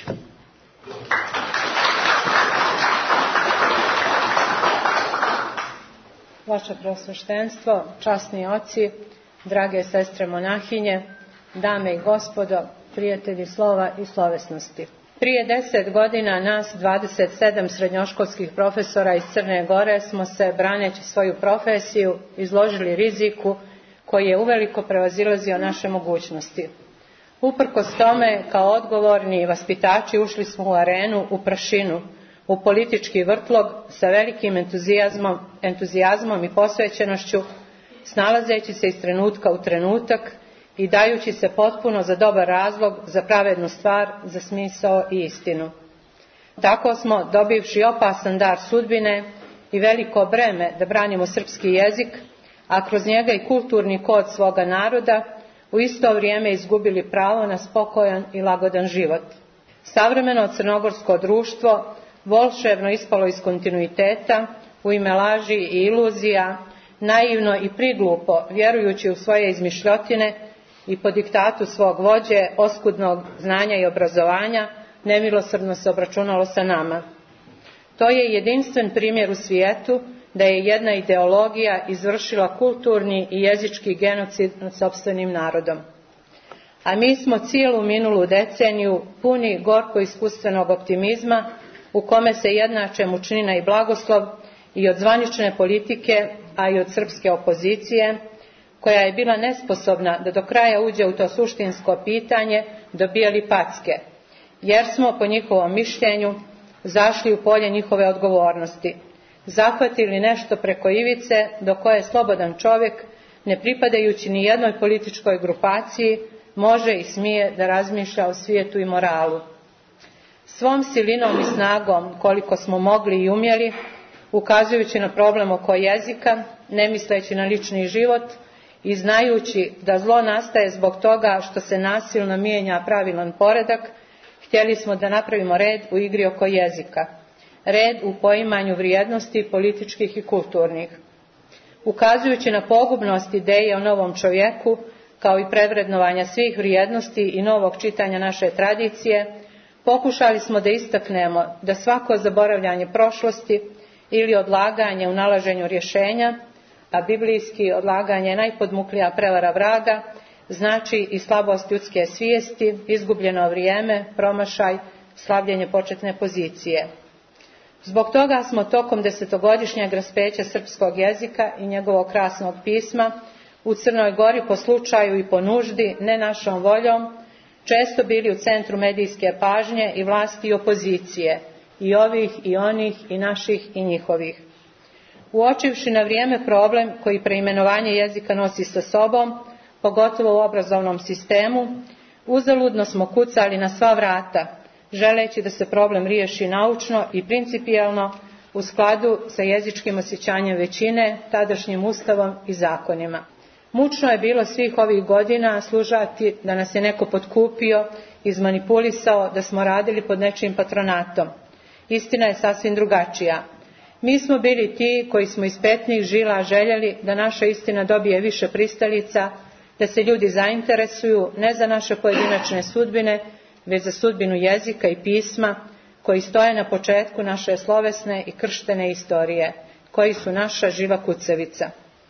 Vaše preosveštenstvo, časni oci, drage sestre monahinje, dame i gospodo, prijatelji slova i slovesnosti. Prije 10 godina nas 27 srednjoškolskih profesora iz Crne Gore smo se, braneći svoju profesiju, izložili riziku koji je uveliko prevazilazio naše mogućnosti. Uprkos tome, kao odgovorni vaspitači ušli smo u arenu, u prašinu, u politički vrtlog sa velikim entuzijazmom i posvećenošću, snalazeći se iz trenutka u trenutak i dajući se potpuno za dobar razlog, za pravednu stvar, za smisao i istinu. Tako smo, dobivši opasan dar sudbine i veliko breme da branimo srpski jezik, a kroz njega i kulturni kod svoga naroda, u isto vrijeme izgubili pravo na spokojan i lagodan život. Savremeno crnogorsko društvo volšebno ispalo iz kontinuiteta, u ime laži i iluzija, naivno i priglupo, vjerujući u svoje izmišljotine i po diktatu svog vođe, oskudnog znanja i obrazovanja, nemilosrdno se obračunalo sa nama. To je jedinstven primjer u svijetu da je jedna ideologija izvršila kulturni i jezički genocid nad sopstvenim narodom. A mi smo cijelu minulu deceniju puni gorko iskustvenog optimizma u kome se jednače mučnina i blagoslov i od zvanične politike, a i od srpske opozicije, koja je bila nesposobna da do kraja uđe u to suštinsko pitanje, dobijali packe, jer smo, po njihovom mišljenju, zašli u polje njihove odgovornosti, zahvatili nešto preko ivice do koje slobodan čovjek, ne pripadajući ni jednoj političkoj grupaciji, može i smije da razmišlja o svijetu i moralu. Svom silinom i snagom, koliko smo mogli i umjeli, ukazujući na problem oko jezika, ne misleći na lični život i znajući da zlo nastaje zbog toga što se nasilno mijenja pravilan poredak, htjeli smo da napravimo red u igri oko jezika, red u poimanju vrijednosti političkih i kulturnih. Ukazujući na pogubnost ideje o novom čovjeku, kao i prevrednovanja svih vrijednosti i novog čitanja naše tradicije, pokušali smo da istaknemo da svako zaboravljanje prošlosti ili odlaganje u nalaženju rješenja, a biblijski odlaganje je najpodmuklija prevara vraga, znači i slabost ljudske svijesti, izgubljeno vrijeme, promašaj, slabljenje početne pozicije. Zbog toga smo tokom 10-godišnjeg raspeća srpskog jezika i njegovog krasnog pisma u Crnoj Gori po slučaju i po nuždi, ne našom voljom, često bili u centru medijske pažnje i vlasti i opozicije, i ovih i onih, i naših i njihovih. Uočivši na vrijeme problem koji preimenovanje jezika nosi sa sobom, pogotovo u obrazovnom sistemu, uzaludno smo kucali na sva vrata, želeći da se problem riješi naučno i principijelno u skladu sa jezičkim osjećanjem većine, tadašnjim ustavom i zakonima. Mučno je bilo svih ovih godina slušati da nas je neko potkupio, izmanipulisao, da smo radili pod nečijim patronatom. Istina je sasvim drugačija. Mi smo bili ti koji smo iz petnih žila željeli da naša istina dobije više pristalica, da se ljudi zainteresuju ne za naše pojedinačne sudbine, već za sudbinu jezika i pisma koji stoje na početku naše slovesne i krštene istorije, koji su naša živa kucavica.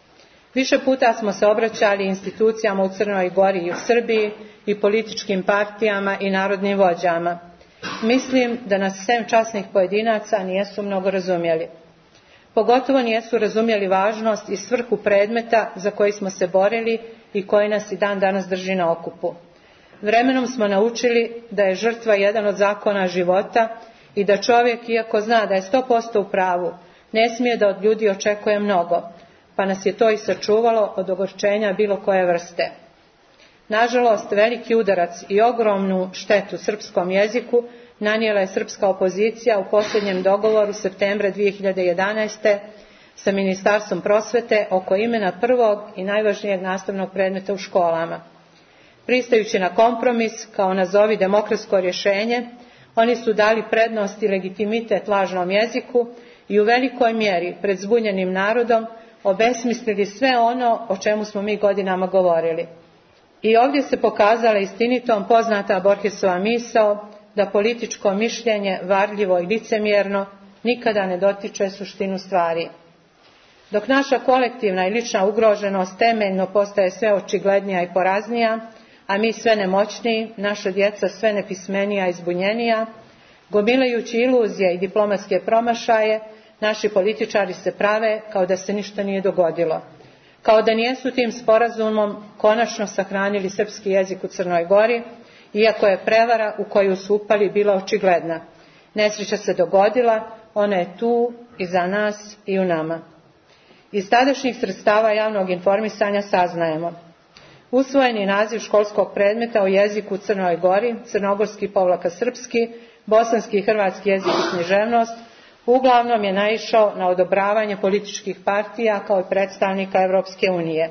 Više puta smo se obraćali institucijama u Crnoj Gori i u Srbiji i političkim partijama i narodnim vođama. Mislim da nas sem časnih pojedinaca nijesu mnogo razumjeli. Pogotovo nijesu razumjeli važnost i svrhu predmeta za koji smo se borili i koji nas i dan danas drži na okupu. Vremenom smo naučili da je žrtva jedan od zakona života i da čovjek, iako zna da je 100% u pravu, ne smije da od ljudi očekuje mnogo, pa nas je to i sačuvalo od ogorčenja bilo koje vrste. Nažalost, veliki udarac i ogromnu štetu srpskom jeziku nanijela je srpska opozicija u posljednjem dogovoru septembra 2011. sa Ministarstvom prosvete oko imena prvog i najvažnijeg nastavnog predmeta u školama. Pristajući na kompromis, kao nazovi demokratsko rješenje, oni su dali prednost i legitimitet lažnom jeziku i u velikoj mjeri pred zbunjenim narodom obesmislili sve ono o čemu smo mi godinama govorili. I ovdje se pokazala istinitom poznata Borgesova misao da političko mišljenje, varljivo i licemjerno, nikada ne dotiče suštinu stvari. Dok naša kolektivna i lična ugroženost temeljno postaje sve očiglednija i poraznija, a mi sve nemoćniji, naša djeca sve nepismenija i zbunjenija, gomilajući iluzije i diplomatske promašaje, naši političari se prave kao da se ništa nije dogodilo. Kao da nijesu tim sporazumom konačno sahranili srpski jezik u Crnoj Gori, iako je prevara u koju su upali bila očigledna. Nesreća se dogodila, ona je tu i za nas i u nama. Iz tadašnjih sredstava javnog informisanja saznajemo: usvojeni naziv školskog predmeta o jeziku u Crnoj Gori, crnogorski-srpski, bosanski i hrvatski jezik i književnost, uglavnom je naišao na odobravanje političkih partija kao i predstavnika Europske unije.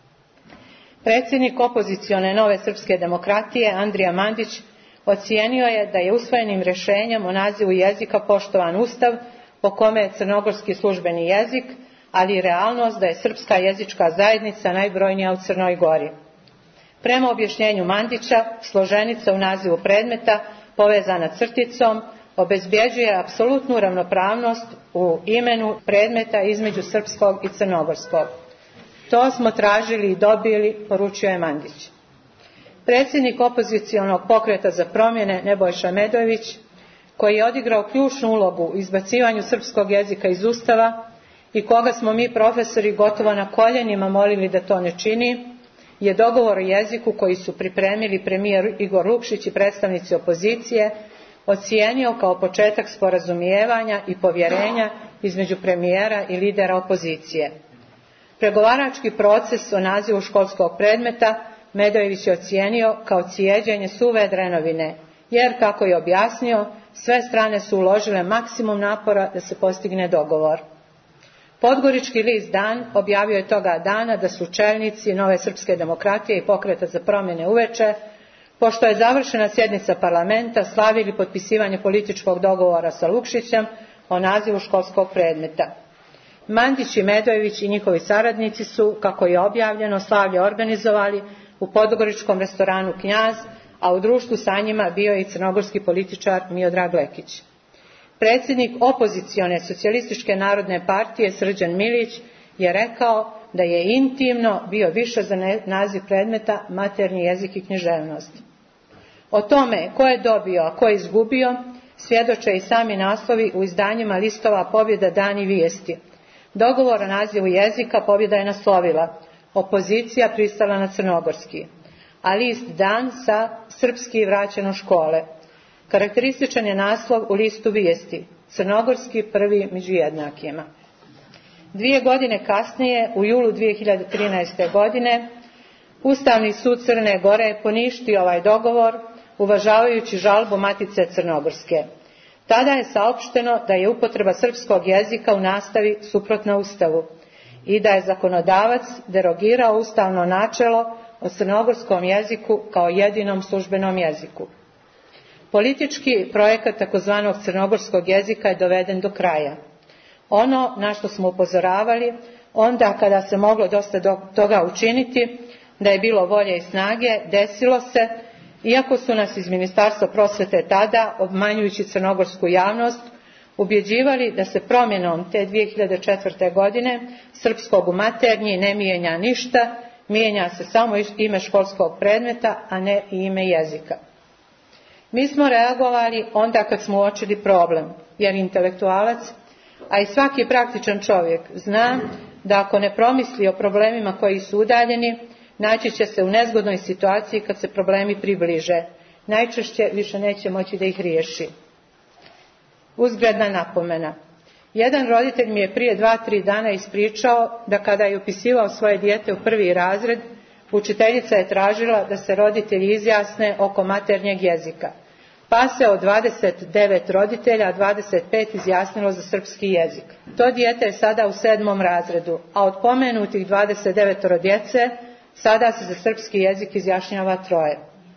Predsjednik opozicione Nove srpske demokratije, Andrija Mandić, ocijenio je da je usvojenim rješenjem o nazivu jezika poštovan Ustav po kome je crnogorski službeni jezik, ali i realnost da je srpska jezička zajednica najbrojnija u Crnoj Gori. Prema objašnjenju Mandića, složenica u nazivu predmeta, povezana crticom, obezbjeđuje apsolutnu ravnopravnost u imenu predmeta između srpskog i crnogorskog. To smo tražili i dobili, poručio je Mandić. Predsjednik opozicionog pokreta za promjene Nebojša Medojević, koji je odigrao ključnu ulogu u izbacivanju srpskog jezika iz Ustava i koga smo mi profesori gotovo na koljenima molili da to ne čini, je dogovor o jeziku koji su pripremili premijer Igor Lukšić i predstavnici opozicije ocijenio kao početak sporazumijevanja i povjerenja između premijera i lidera opozicije. Pregovarački proces o nazivu školskog predmeta Medojević je ocijenio kao cijeđenje suve drenovine, jer, kako je objasnio, sve strane su uložile maksimum napora da se postigne dogovor. Podgorički list Dan objavio je toga dana da su čelnici Nove srpske demokratije i pokreta za promjene uveče, pošto je završena sjednica parlamenta, slavili potpisivanje političkog dogovora sa Lukšićem o nazivu školskog predmeta. Mandić i Medojević i njihovi saradnici su, kako je objavljeno, slavlje organizovali u podgoričkom restoranu Knjaz, a u društvu sa njima bio je i crnogorski političar Miodrag Lekić. Predsjednik opozicione socijalističke narodne partije Srđan Milić je rekao da je intimno bio više za naziv predmeta maternji jezik i književnost. O tome ko je dobio, a ko je izgubio, Svjedoče i sami naslovi u izdanjima listova Pobjeda, Dan i Vijesti. Dogovor o nazivu jezika Pobjeda je naslovila, opozicija pristala na crnogorski, a list Dan sa srpski vraćen u škole. Karakterističan je naslov u listu Vijesti, crnogorski prvi među jednakima. 2 godine kasnije, u julu 2013. godine, Ustavni sud Crne Gore je poništio ovaj dogovor, uvažavajući žalbu Matice crnogorske. Tada je saopšteno da je upotreba srpskog jezika u nastavi suprotna Ustavu i da je zakonodavac derogirao ustavno načelo o crnogorskom jeziku kao jedinom službenom jeziku. Politički projekat takozvanog crnogorskog jezika je doveden do kraja. Ono na što smo upozoravali, onda kada se moglo dosta toga učiniti, da je bilo volje i snage, desilo se, iako su nas iz Ministarstva prosvete tada, obmanjujući crnogorsku javnost, ubjeđivali da se promjenom te 2004. godine srpskog u maternji ne mijenja ništa, mijenja se samo ime školskog predmeta, a ne i ime jezika. Mi smo reagovali onda kad smo uočili problem, jer intelektualac, a i svaki praktičan čovjek zna da ako ne promisli o problemima koji su udaljeni, naći će se u nezgodnoj situaciji kad se problemi približe. Najčešće više neće moći da ih riješi. Uzgredna napomena. Jedan roditelj mi je prije 2-3 dana ispričao da kada je upisivao svoje dijete u 1. razred, učiteljica je tražila da se roditelji izjasne oko maternjeg jezika. Pa se od 29 roditelja 25 izjasnilo za srpski jezik. To dijete je sada u 7. razredu, a od pomenutih 29 djece sada se za srpski jezik izjašnjava 3.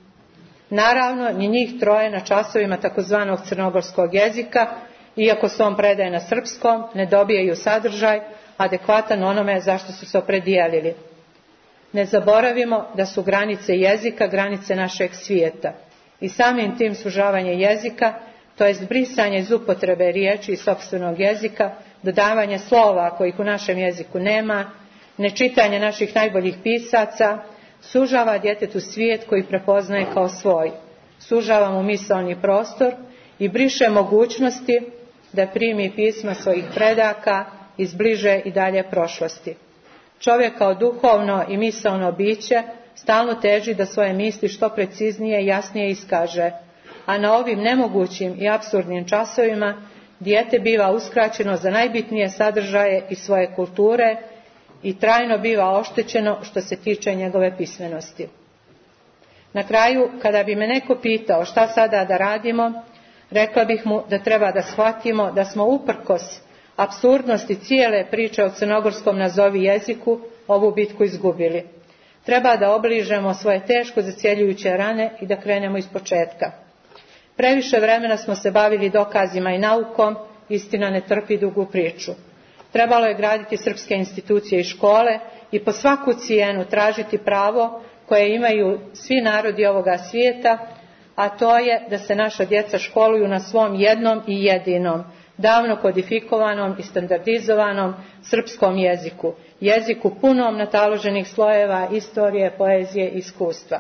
Naravno, ni njih 3 na časovima takozvanog crnogorskog jezika, iako se on predaje na srpskom, ne dobijaju sadržaj adekvatan onome zašto su se opredijelili. Ne zaboravimo da su granice jezika granice našeg svijeta i samim tim sužavanje jezika, to jest brisanje iz upotrebe riječi iz sopstvenog jezika, dodavanje slova kojih u našem jeziku nema, nečitanje naših najboljih pisaca, sužava djetetu svijet koji prepoznaje kao svoj, sužava mu misaoni prostor i briše mogućnosti da primi pisma svojih predaka iz bliže i dalje prošlosti. Čovjek kao duhovno i misaono biće stalno teži da svoje misli što preciznije i jasnije iskaže, a na ovim nemogućim i apsurdnim časovima dijete biva uskraćeno za najbitnije sadržaje iz svoje kulture i trajno biva oštećeno što se tiče njegove pismenosti. Na kraju, kada bi me neko pitao šta sada da radimo, rekla bih mu da treba da shvatimo da smo uprkos apsurdnosti cijele priče o crnogorskom nazovi jeziku ovu bitku izgubili. Treba da obližemo svoje teško zacjeljujuće rane i da krenemo iz početka. Previše vremena smo se bavili dokazima i naukom, istina ne trpi dugu priču. Trebalo je graditi srpske institucije i škole i po svaku cijenu tražiti pravo koje imaju svi narodi ovoga svijeta, a to je da se naša djeca školuju na svom jednom i jedinom, davno kodifikovanom i standardizovanom srpskom jeziku, jeziku punom nataloženih slojeva, istorije, poezije i iskustva.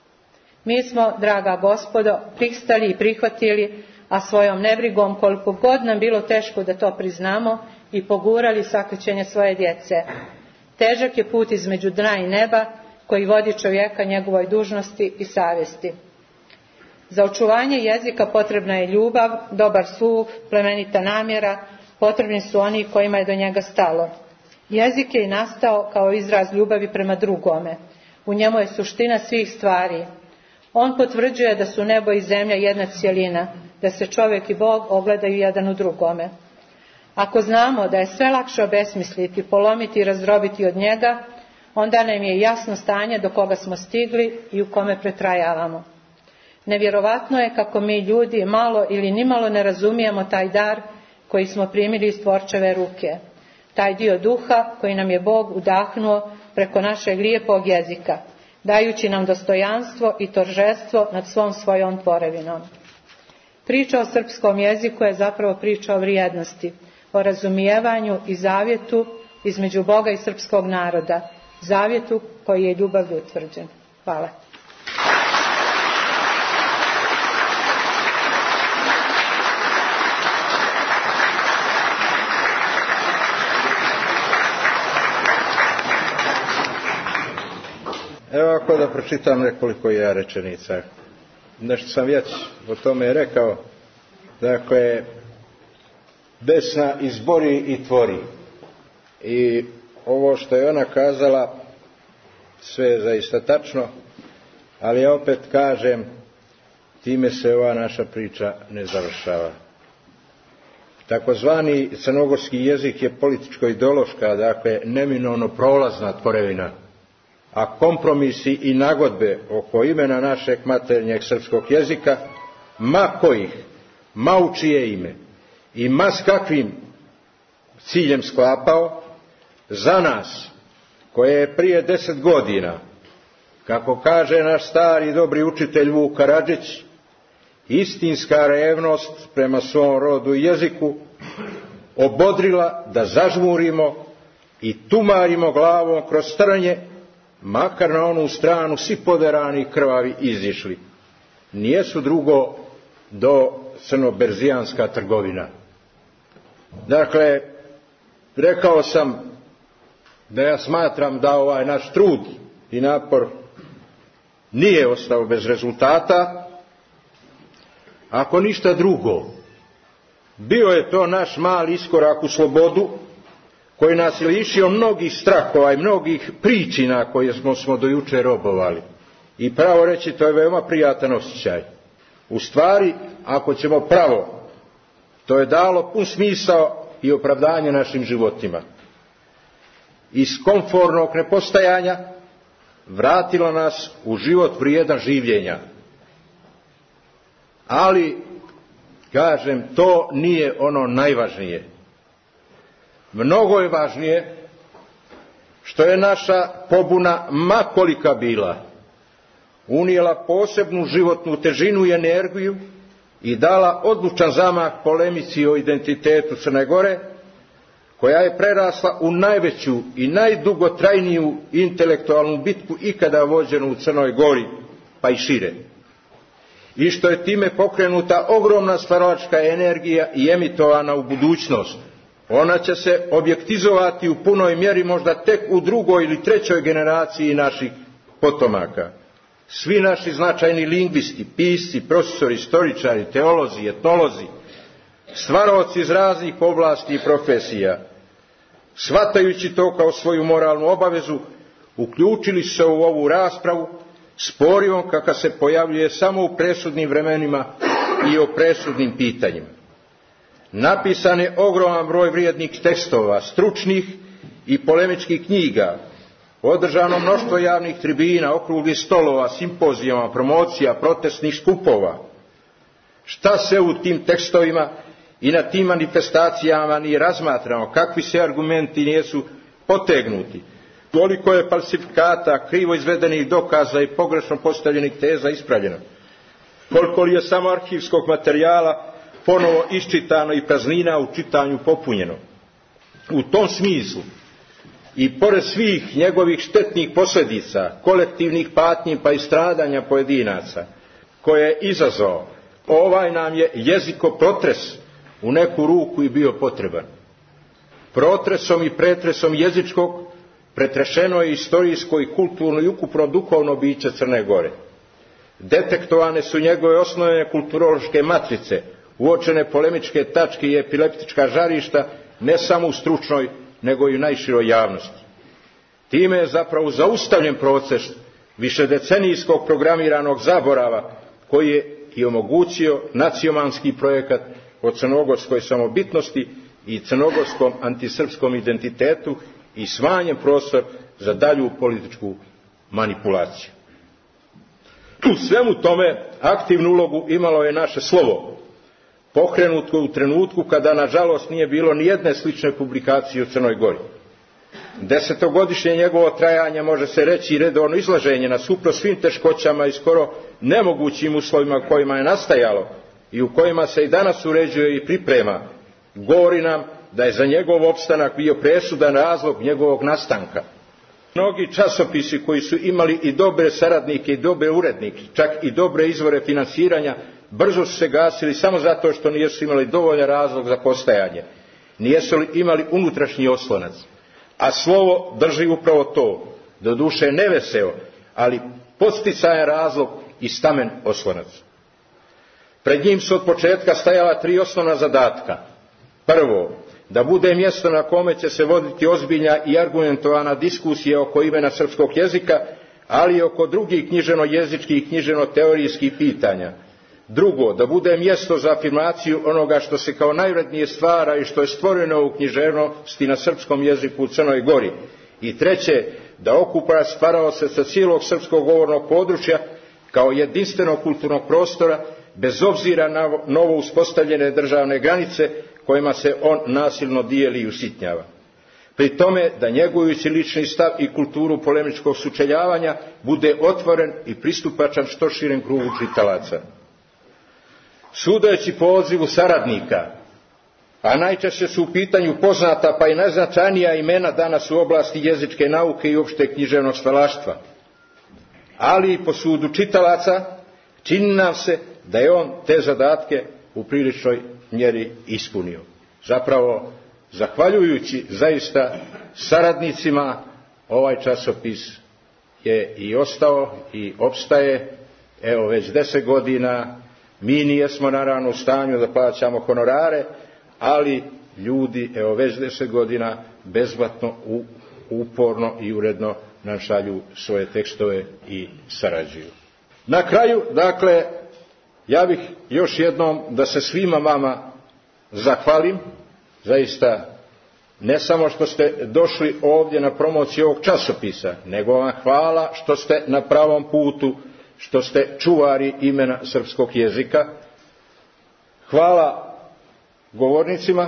Mi smo, draga gospodo, pristali i prihvatili, a svojom nebrigom, koliko god nam bilo teško da to priznamo, i pogurali sakrićenje svoje djece. Težak je put između dna i neba koji vodi čovjeka njegovoj dužnosti i savjesti. Za očuvanje jezika potrebna je ljubav, dobar sluh, plemenita namjera, potrebni su oni kojima je do njega stalo. Jezik je i nastao kao izraz ljubavi prema drugome. U njemu je suština svih stvari. On potvrđuje da su nebo i zemlja jedna cjelina, da se čovjek i Bog ogledaju jedan u drugome. Ako znamo da je sve lakše obesmisliti, polomiti i razdrobiti od njega, onda nam je jasno stanje do koga smo stigli i u kome pretrajavamo. Nevjerovatno je kako mi ljudi malo ili nimalo ne razumijemo taj dar koji smo primili iz Tvorčeve ruke, taj dio duha koji nam je Bog udahnuo preko našeg lijepog jezika, dajući nam dostojanstvo i торжество nad svom svojom tvorevinom. Priča o srpskom jeziku je zapravo priča o vrijednosti, o razumijevanju i zavjetu između Boga i srpskog naroda, zavjetu koji je ljubavlju utvrđen. Hvala. Evo ako da pročitam nekoliko ja rečenica. Nešto sam već o tome rekao. Dakle, desna izbori i tvori. I ovo što je ona kazala, sve je zaista tačno, ali ja opet kažem, time se ova naša priča ne završava. Takozvani crnogorski jezik je političko-ideološka, dakle neminovno prolazna tvorevina, a kompromisi i nagodbe oko imena našeg maternjeg srpskog jezika, ma kojih, ma u čije ime i ma s kakvim ciljem sklapao, za nas, koje je prije 10 godina, kako kaže naš stari dobri učitelj Vuk Karadžić, istinska revnost prema svom rodu i jeziku obodrila da zažmurimo i tumarimo glavom kroz trnje, makar na onu stranu svi poderani i krvavi izišli. Nijesu drugo do crnoberzijanska trgovina. Dakle, rekao sam da ja smatram da ovaj naš trud i napor nije ostao bez rezultata. Ako ništa drugo, bio je to naš mali iskorak u slobodu, koji nas je lišio mnogih strahova i mnogih pričina koje smo do juče robovali. I pravo reći, to je veoma prijatan osjećaj. U stvari, ako ćemo pravo, to je dalo pun smisao i opravdanje našim životima. Iz komfornog nepostajanja vratilo nas u život vrijedan življenja. Ali, kažem, to nije ono najvažnije. Mnogo je važnije što je naša pobuna, ma kolika bila, unijela posebnu životnu težinu i energiju i dala odlučan zamah polemici o identitetu Crne Gore, koja je prerasla u najveću i najdugotrajniju intelektualnu bitku ikada vođenu u Crnoj Gori, pa i šire. I što je time pokrenuta ogromna stvaralačka energija i emitovana u budućnost. Ona će se objektizovati u punoj mjeri možda tek u drugoj ili trećoj generaciji naših potomaka. Svi naši značajni lingvisti, pisci, profesori, istoričari, teolozi, etnolozi, stvaraoci iz raznih oblasti i profesija, shvatajući to kao svoju moralnu obavezu, uključili se u ovu raspravu s porivom kakva se pojavljuje samo u presudnim vremenima i o presudnim pitanjima. Napisan je ogroman broj vrijednih tekstova, stručnih i polemičkih knjiga, održano mnoštvo javnih tribina, okruglih stolova, simpozijama, promocija, protestnih skupova. Šta se u tim tekstovima i na tim manifestacijama nije razmatrano, kakvi se argumenti nisu potegnuti, koliko je falsifikata, krivo izvedenih dokaza i pogrešno postavljenih teza ispravljeno, koliko li je samo arhivskog materijala ponovo iščitano i praznina u čitanju popunjeno. U tom smislu, i pored svih njegovih štetnih posljedica, kolektivnih patnji pa i stradanja pojedinaca, koje je izazvao, ovaj nam je jezikoprotres u neku ruku i bio potreban. Protresom i pretresom jezičkog pretrešeno je istorijsko i kulturno i ukupno duhovno biće Crne Gore. Detektovane su njegove osnovne kulturološke matrice, uočene polemičke tačke i epileptička žarišta, ne samo u stručnoj, nego i u najširoj javnosti. Time je zapravo zaustavljen proces višedecenijskog programiranog zaborava, koji je i omogućio nacionalski projekat o crnogorskoj samobitnosti i crnogorskom antisrpskom identitetu i smanjen prostor za dalju političku manipulaciju. U svemu tome aktivnu ulogu imalo je naše slovo, pokrenuto u trenutku kada nažalost nije bilo ni jedne slične publikacije u Crnoj Gori. 10-godišnje njegovo trajanje može se reći redovno izlaženje na suprot svim teškoćama i skoro nemogućim uslovima kojima je nastajalo i u kojima se i danas uređuje i priprema, govori nam da je za njegov opstanak bio presudan razlog njegovog nastanka. Mnogi časopisi koji su imali i dobre saradnike i dobre urednike, čak i dobre izvore finansiranja, brzo su se gasili samo zato što nisu imali dovoljan razlog za postajanje. Nijesu li imali unutrašnji oslonac. A slovo drži upravo to, doduše neveseo, ali podsticajan razlog i stamen oslonac. Pred njim su od početka stajala 3 osnovna zadatka. Prvo, da bude mjesto na kome će se voditi ozbiljna i argumentovana diskusija oko imena srpskog jezika, ali i oko drugih književno-jezičkih i književno-teorijskih pitanja. Drugo, da bude mjesto za afirmaciju onoga što se kao najvrednije stvara i što je stvoreno u književnosti na srpskom jeziku u Crnoj Gori. I treće, da okupa stvaraoce sa cijelog srpskog govornog područja kao jedinstvenog kulturnog prostora, bez obzira na novo uspostavljene državne granice kojima se on nasilno dijeli i usitnjava. Pri tome da njegujući lični stav i kulturu polemičkog sučeljavanja bude otvoren i pristupačan što širem krugu čitalaca. Sudeći po odzivu saradnika, a najčešće su u pitanju poznata pa i najznačajnija imena danas u oblasti jezičke nauke i opšte književnog stvaralaštva, ali i po sudu čitalaca, čini nam se da je on te zadatke u priličnoj mjeri ispunio. Zapravo, zahvaljujući zaista saradnicima, ovaj časopis je i ostao i opstaje, evo već 10 godina. Mi nijesmo naravno u stanju da plaćamo honorare, ali ljudi evo već 10 godina bezplatno, uporno i uredno nam šalju svoje tekstove i sarađuju. Na kraju, dakle, ja bih još jednom da se svima vama zahvalim, zaista ne samo što ste došli ovdje na promociju ovog časopisa, nego vam hvala što ste na pravom putu, što ste čuvari imena srpskog jezika. Hvala govornicima,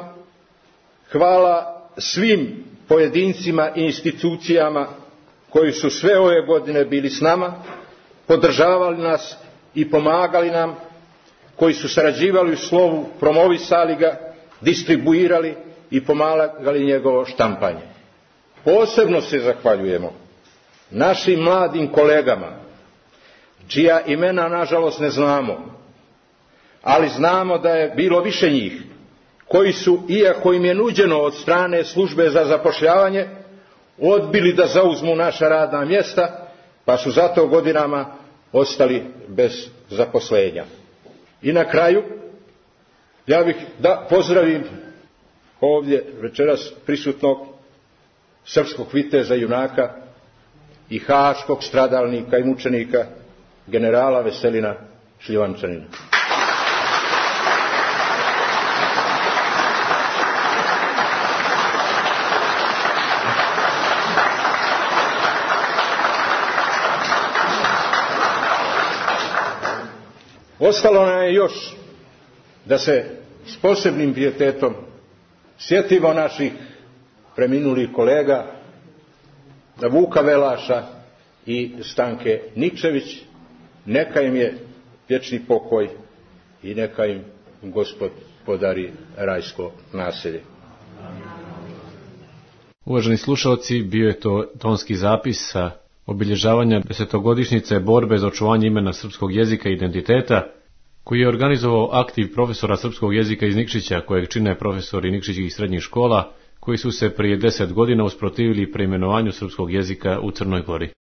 hvala svim pojedincima i institucijama koji su sve ove godine bili s nama, podržavali nas i pomagali nam, koji su sarađivali u slovu, promovisali ga, distribuirali i pomagali njegovo štampanje. Posebno se zahvaljujemo našim mladim kolegama, čija imena nažalost ne znamo, ali znamo da je bilo više njih, koji su, iako im je nuđeno od strane službe za zapošljavanje, odbili da zauzmu naša radna mjesta, pa su zato godinama ostali bez zaposlenja. I na kraju, ja bih da pozdravim ovdje večeras prisutnog srpskog viteza, junaka i haškog stradalnika i mučenika, generala Veselina Šljivančanina. Ostalo nam je još da se s posebnim pijetetom sjetimo naših preminulih kolega, Vuka Velaša i Stanke Nikčević. Neka im je vječni pokoj i neka im Gospod podari rajsko naselje. Uvaženi slušalci, bio je to tonski zapis sa obilježavanja 10-godišnjice borbe za očuvanje imena srpskog jezika i identiteta, koji je organizovao aktiv profesora srpskog jezika iz Nikšića, kojeg čine profesori nikšićkih srednjih škola, koji su se prije 10 godina usprotivili preimenovanju srpskog jezika u Crnoj Gori.